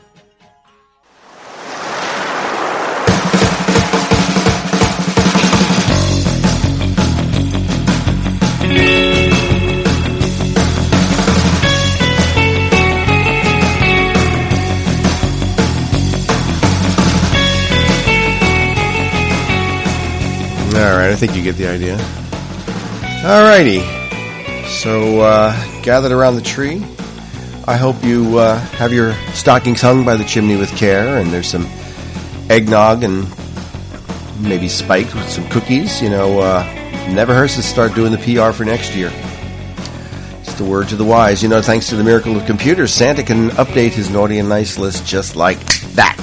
All right, I think you get the idea. All righty. So, uh, gathered around the tree. I hope you uh, have your stockings hung by the chimney with care, and there's some eggnog and maybe spiked with some cookies. You know, uh, never hurts to start doing the P R for next year. It's the word to the wise. You know, thanks to the miracle of computers, Santa can update his naughty and nice list just like that.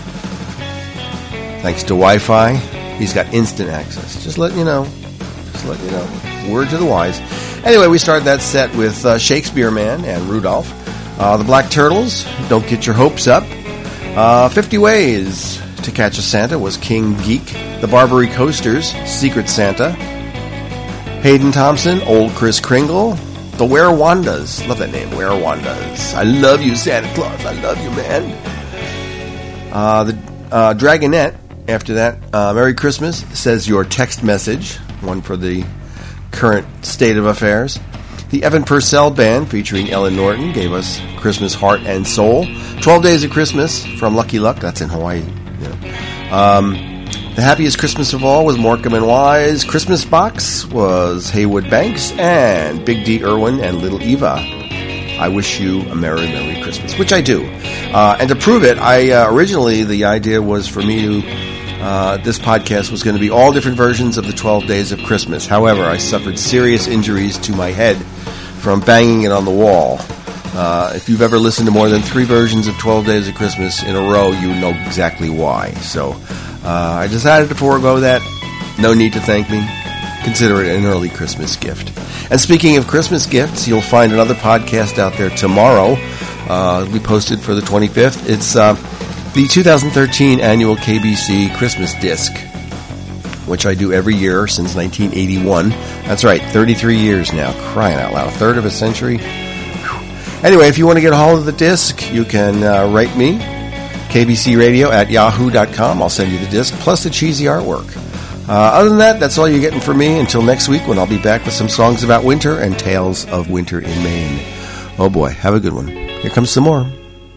Thanks to Wi-Fi, he's got instant access. Just let you know. Just let you know. Word to the wise. Anyway, we started that set with uh, Shakespeare Man and Rudolph. Uh, the Black Turtles, Don't Get Your Hopes Up. Uh, Fifty Ways to Catch a Santa was King Geek. The Barbary Coasters, Secret Santa. Hayden Thompson, Old Kris Kringle. The Werewandas. Love that name, Werewandas. I love you, Santa Claus. I love you, man. Uh, the uh, Dragonette. After that, uh, Merry Christmas, says your text message, one for the current state of affairs. The Evan Purcell Band, featuring Ellen Norton, gave us Christmas Heart and Soul. twelve Days of Christmas from Lucky Luck, that's in Hawaii. Yeah. Um, the Happiest Christmas of All was Morecambe and Wise. Christmas Box was Haywood Banks, and Big D Irwin and Little Eva. I wish you a Merry, Merry Christmas, which I do. Uh, and to prove it, I uh, originally, the idea was for me to Uh, this podcast was going to be all different versions of the twelve Days of Christmas. However, I suffered serious injuries to my head from banging it on the wall. Uh, if you've ever listened to more than three versions of twelve Days of Christmas in a row, you know exactly why. So uh, I decided to forego that. No need to thank me. Consider it an early Christmas gift. And speaking of Christmas gifts, you'll find another podcast out there tomorrow. Uh, it'll be posted for the twenty-fifth. It's Uh, the two thousand thirteen annual K B C Christmas Disc, which I do every year since nineteen eighty-one. That's right, thirty-three years now. Crying out loud. A third of a century. Whew. Anyway, if you want to get a hold of the disc, you can uh, write me, K B C Radio at yahoo dot com. I'll send you the disc, plus the cheesy artwork. Uh, other than that, that's all you're getting from me until next week, when I'll be back with some songs about winter and tales of winter in Maine. Oh boy, have a good one. Here comes some more.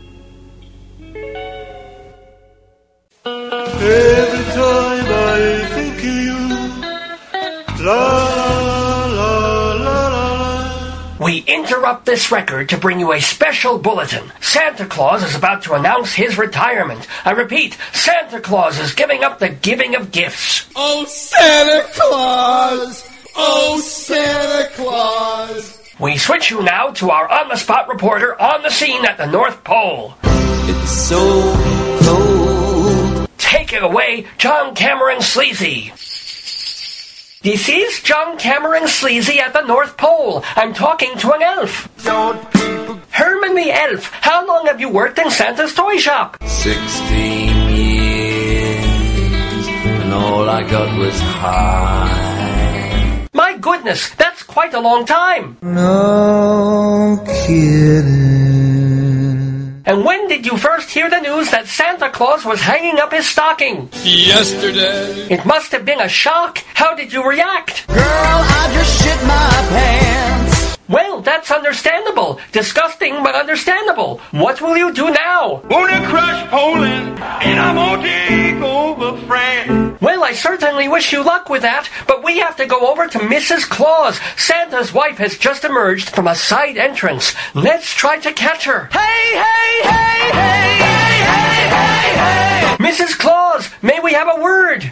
Every time I think of you, la la la la la la. We interrupt this record to bring you a special bulletin. Santa Claus is about to announce his retirement. I repeat, Santa Claus is giving up the giving of gifts. Oh, Santa Claus! Oh, Santa Claus! We switch you now to our on-the-spot reporter on the scene at the North Pole. It's so cold. Take it away, John Cameron Sleazy. This is John Cameron Sleazy at the North Pole. I'm talking to an elf. Herman the Elf, how long have you worked in Santa's toy shop? Sixteen years, and all I got was high. My goodness, that's quite a long time. No kidding. And when did you first hear the news that Santa Claus was hanging up his stocking? Yesterday. It must have been a shock. How did you react? Girl, I just shit my pants. Well, that's understandable. Disgusting, but understandable. What will you do now? Gonna crush Poland, and I'm gonna take over France. Well, I certainly wish you luck with that, but we have to go over to Missus Claus. Santa's wife has just emerged from a side entrance. Let's try to catch her. Hey, hey, hey, hey, hey, hey, hey, hey. Missus Claus, may we have a word?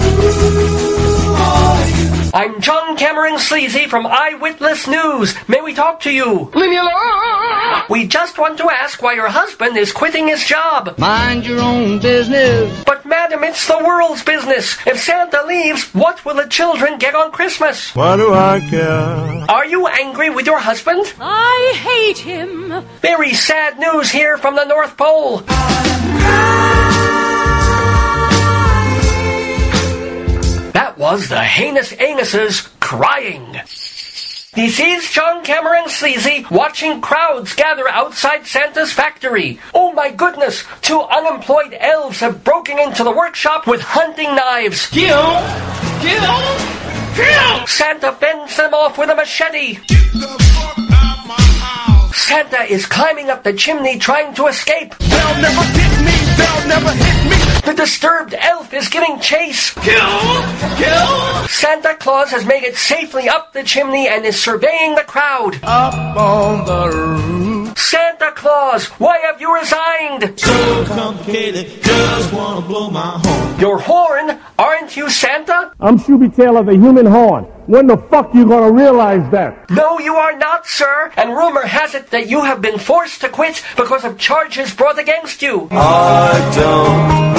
I'm John Cameron Sleazy from Eyewitness News. May we talk to you? Leave me alone. We just want to ask why your husband is quitting his job. Mind your own business. But madam, it's the world's business. If Santa leaves, what will the children get on Christmas? Why do I care? Are you angry with your husband? I hate him. Very sad news here from the North Pole. That was the Heinous Anguses crying. This is John Cameron Sleazy watching crowds gather outside Santa's factory. Oh my goodness, two unemployed elves have broken into the workshop with hunting knives. Kill! Kill! Kill! Santa fends them off with a machete. Get the fuck out my house! Santa is climbing up the chimney trying to escape. They'll never get me! They'll never hit me! The disturbed elf is giving chase. Kill! Kill! Santa Claus has made it safely up the chimney and is surveying the crowd. Up on the roof. Santa Claus, why have you resigned? So complicated, just wanna blow my horn. Your horn? Aren't you Santa? I'm Shooby Taylor, the human horn. When the fuck you gonna realize that? No, you are not, sir. And rumor has it that you have been forced to quit because of charges brought against you. I don't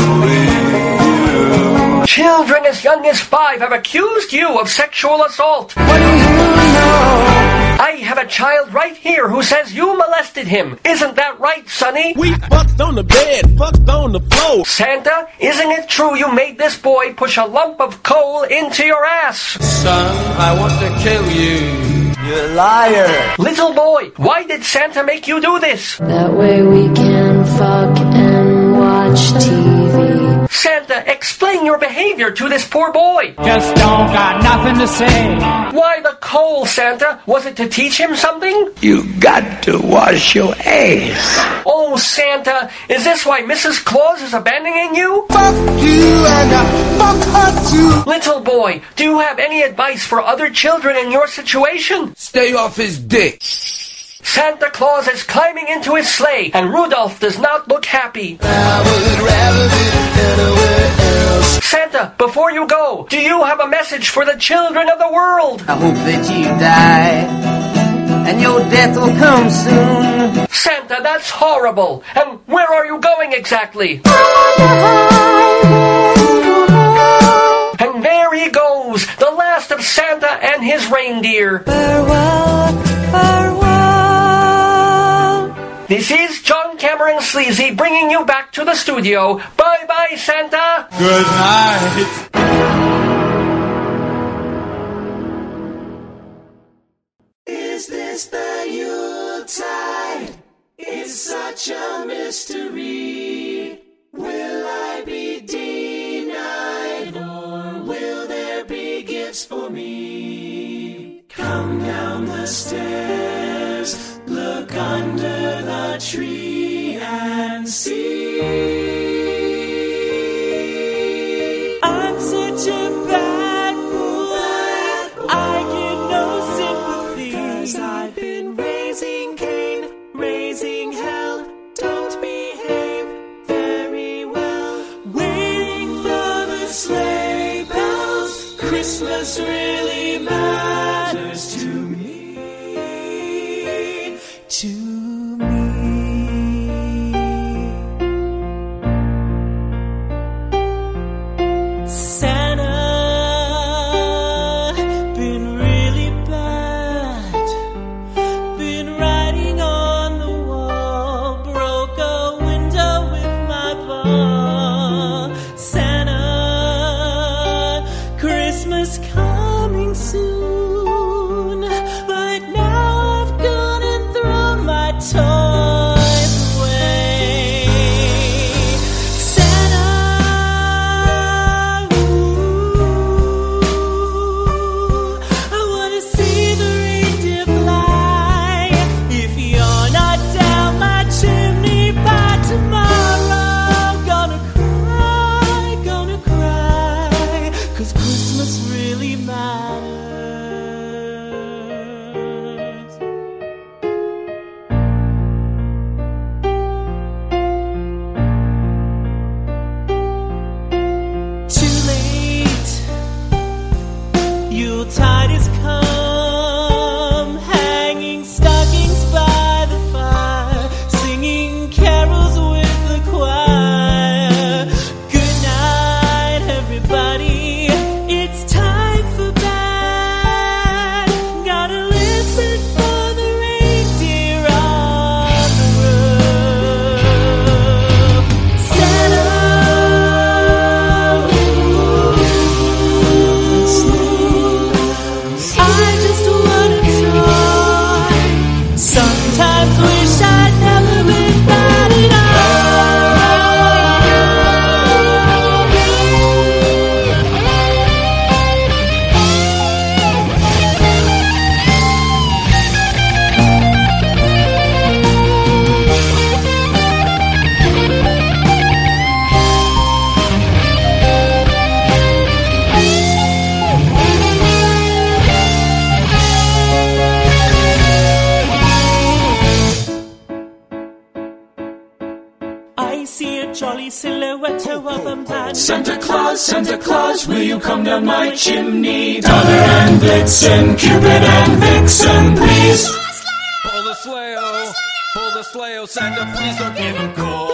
believe you. Children as young as five have accused you of sexual assault. What do you know? I have a child right here who says you molested him. Isn't that right, Sonny? We fucked on the bed, fucked on the floor. Santa, isn't it true you made this boy push a lump of coal into your ass? Son, I want to kill you. You liar. Little boy, why did Santa make you do this? That way we can fuck and watch T V. Santa, explain your behavior to this poor boy. Just don't got nothing to say. Why the coal, Santa? Was it to teach him something? You got to wash your ass. Oh, Santa, is this why Missus Claus is abandoning you? Fuck you and I fuck her too. Little boy, do you have any advice for other children in your situation? Stay off his dick. Santa Claus is climbing into his sleigh, and Rudolph does not look happy. I would rather be anywhere else. Santa, before you go, do you have a message for the children of the world? I hope that you die, and your death will come soon. Santa, that's horrible. And where are you going exactly? And there he goes, the last of Santa and his reindeer. Farewell, farewell. This is John Cameron Sleazy bringing you back to the studio. Bye-bye, Santa. Good night. Is this the Yuletide? It's such a mystery. Will I be denied, or will there be gifts for me? Come down the stairs, look under the tree and see. I'm such a bad boy, I get no sympathy, 'cause I've been raising Cain, raising hell, don't behave very well. Waiting for the sleigh bells, Christmas really matters to me, to me. Santa, been really bad, been writing on the wall, broke a window with my ball. Santa, Christmas coming soon, but now I've gone and thrown my jolly silhouette of a man. Santa Claus, Santa Claus, will you come down my chimney? Donner and Blitzen, Cupid and Vixen, please. Pull the sleigh-o, pull the sleigh-o, Santa, please don't give him coal.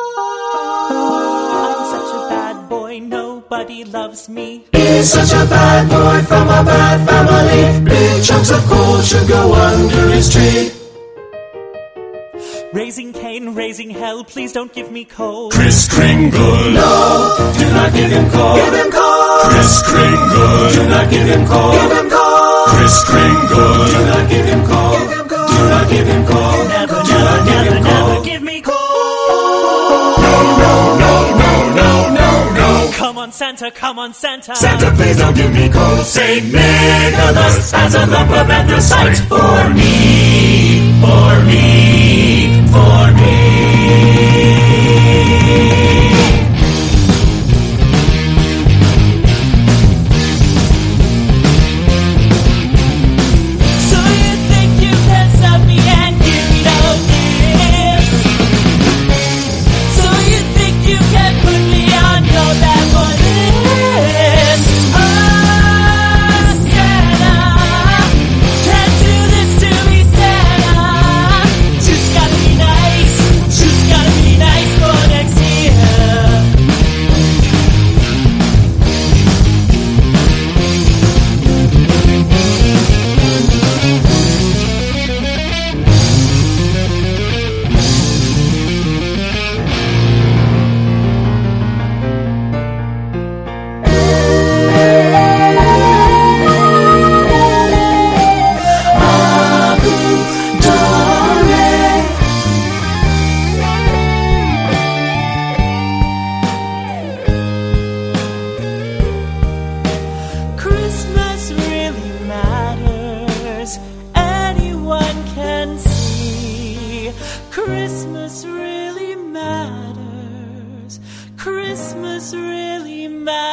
I'm such a bad boy, nobody loves me. He's such a bad boy from a bad family. Big chunks of coal should go under his tree. Raising Cain, raising hell, please don't give me coal. Kris Kringle, no, do not give him coal. Give him coal. Kris Kringle, do not give him coal. Give him coal. Kris Kringle, do not give him coal. Give him coal. Do not give him coal. Never, do never, not give never, him never coal. give me coal. No, no, no, no, no, no, no. Come on, Santa, come on, Santa. Santa, please don't give me coal. Saint Nicholas has a lump of anthracite for me, for me, for me. So you think you can stop me and give me no gifts? So you think you can put me on your bad boy list? Oh, Santa, can't do this to me, Santa. Just gotta be nice, just gotta be nice for next year. Christmas really matters. Anyone can see. Christmas really matters. Christmas really matters.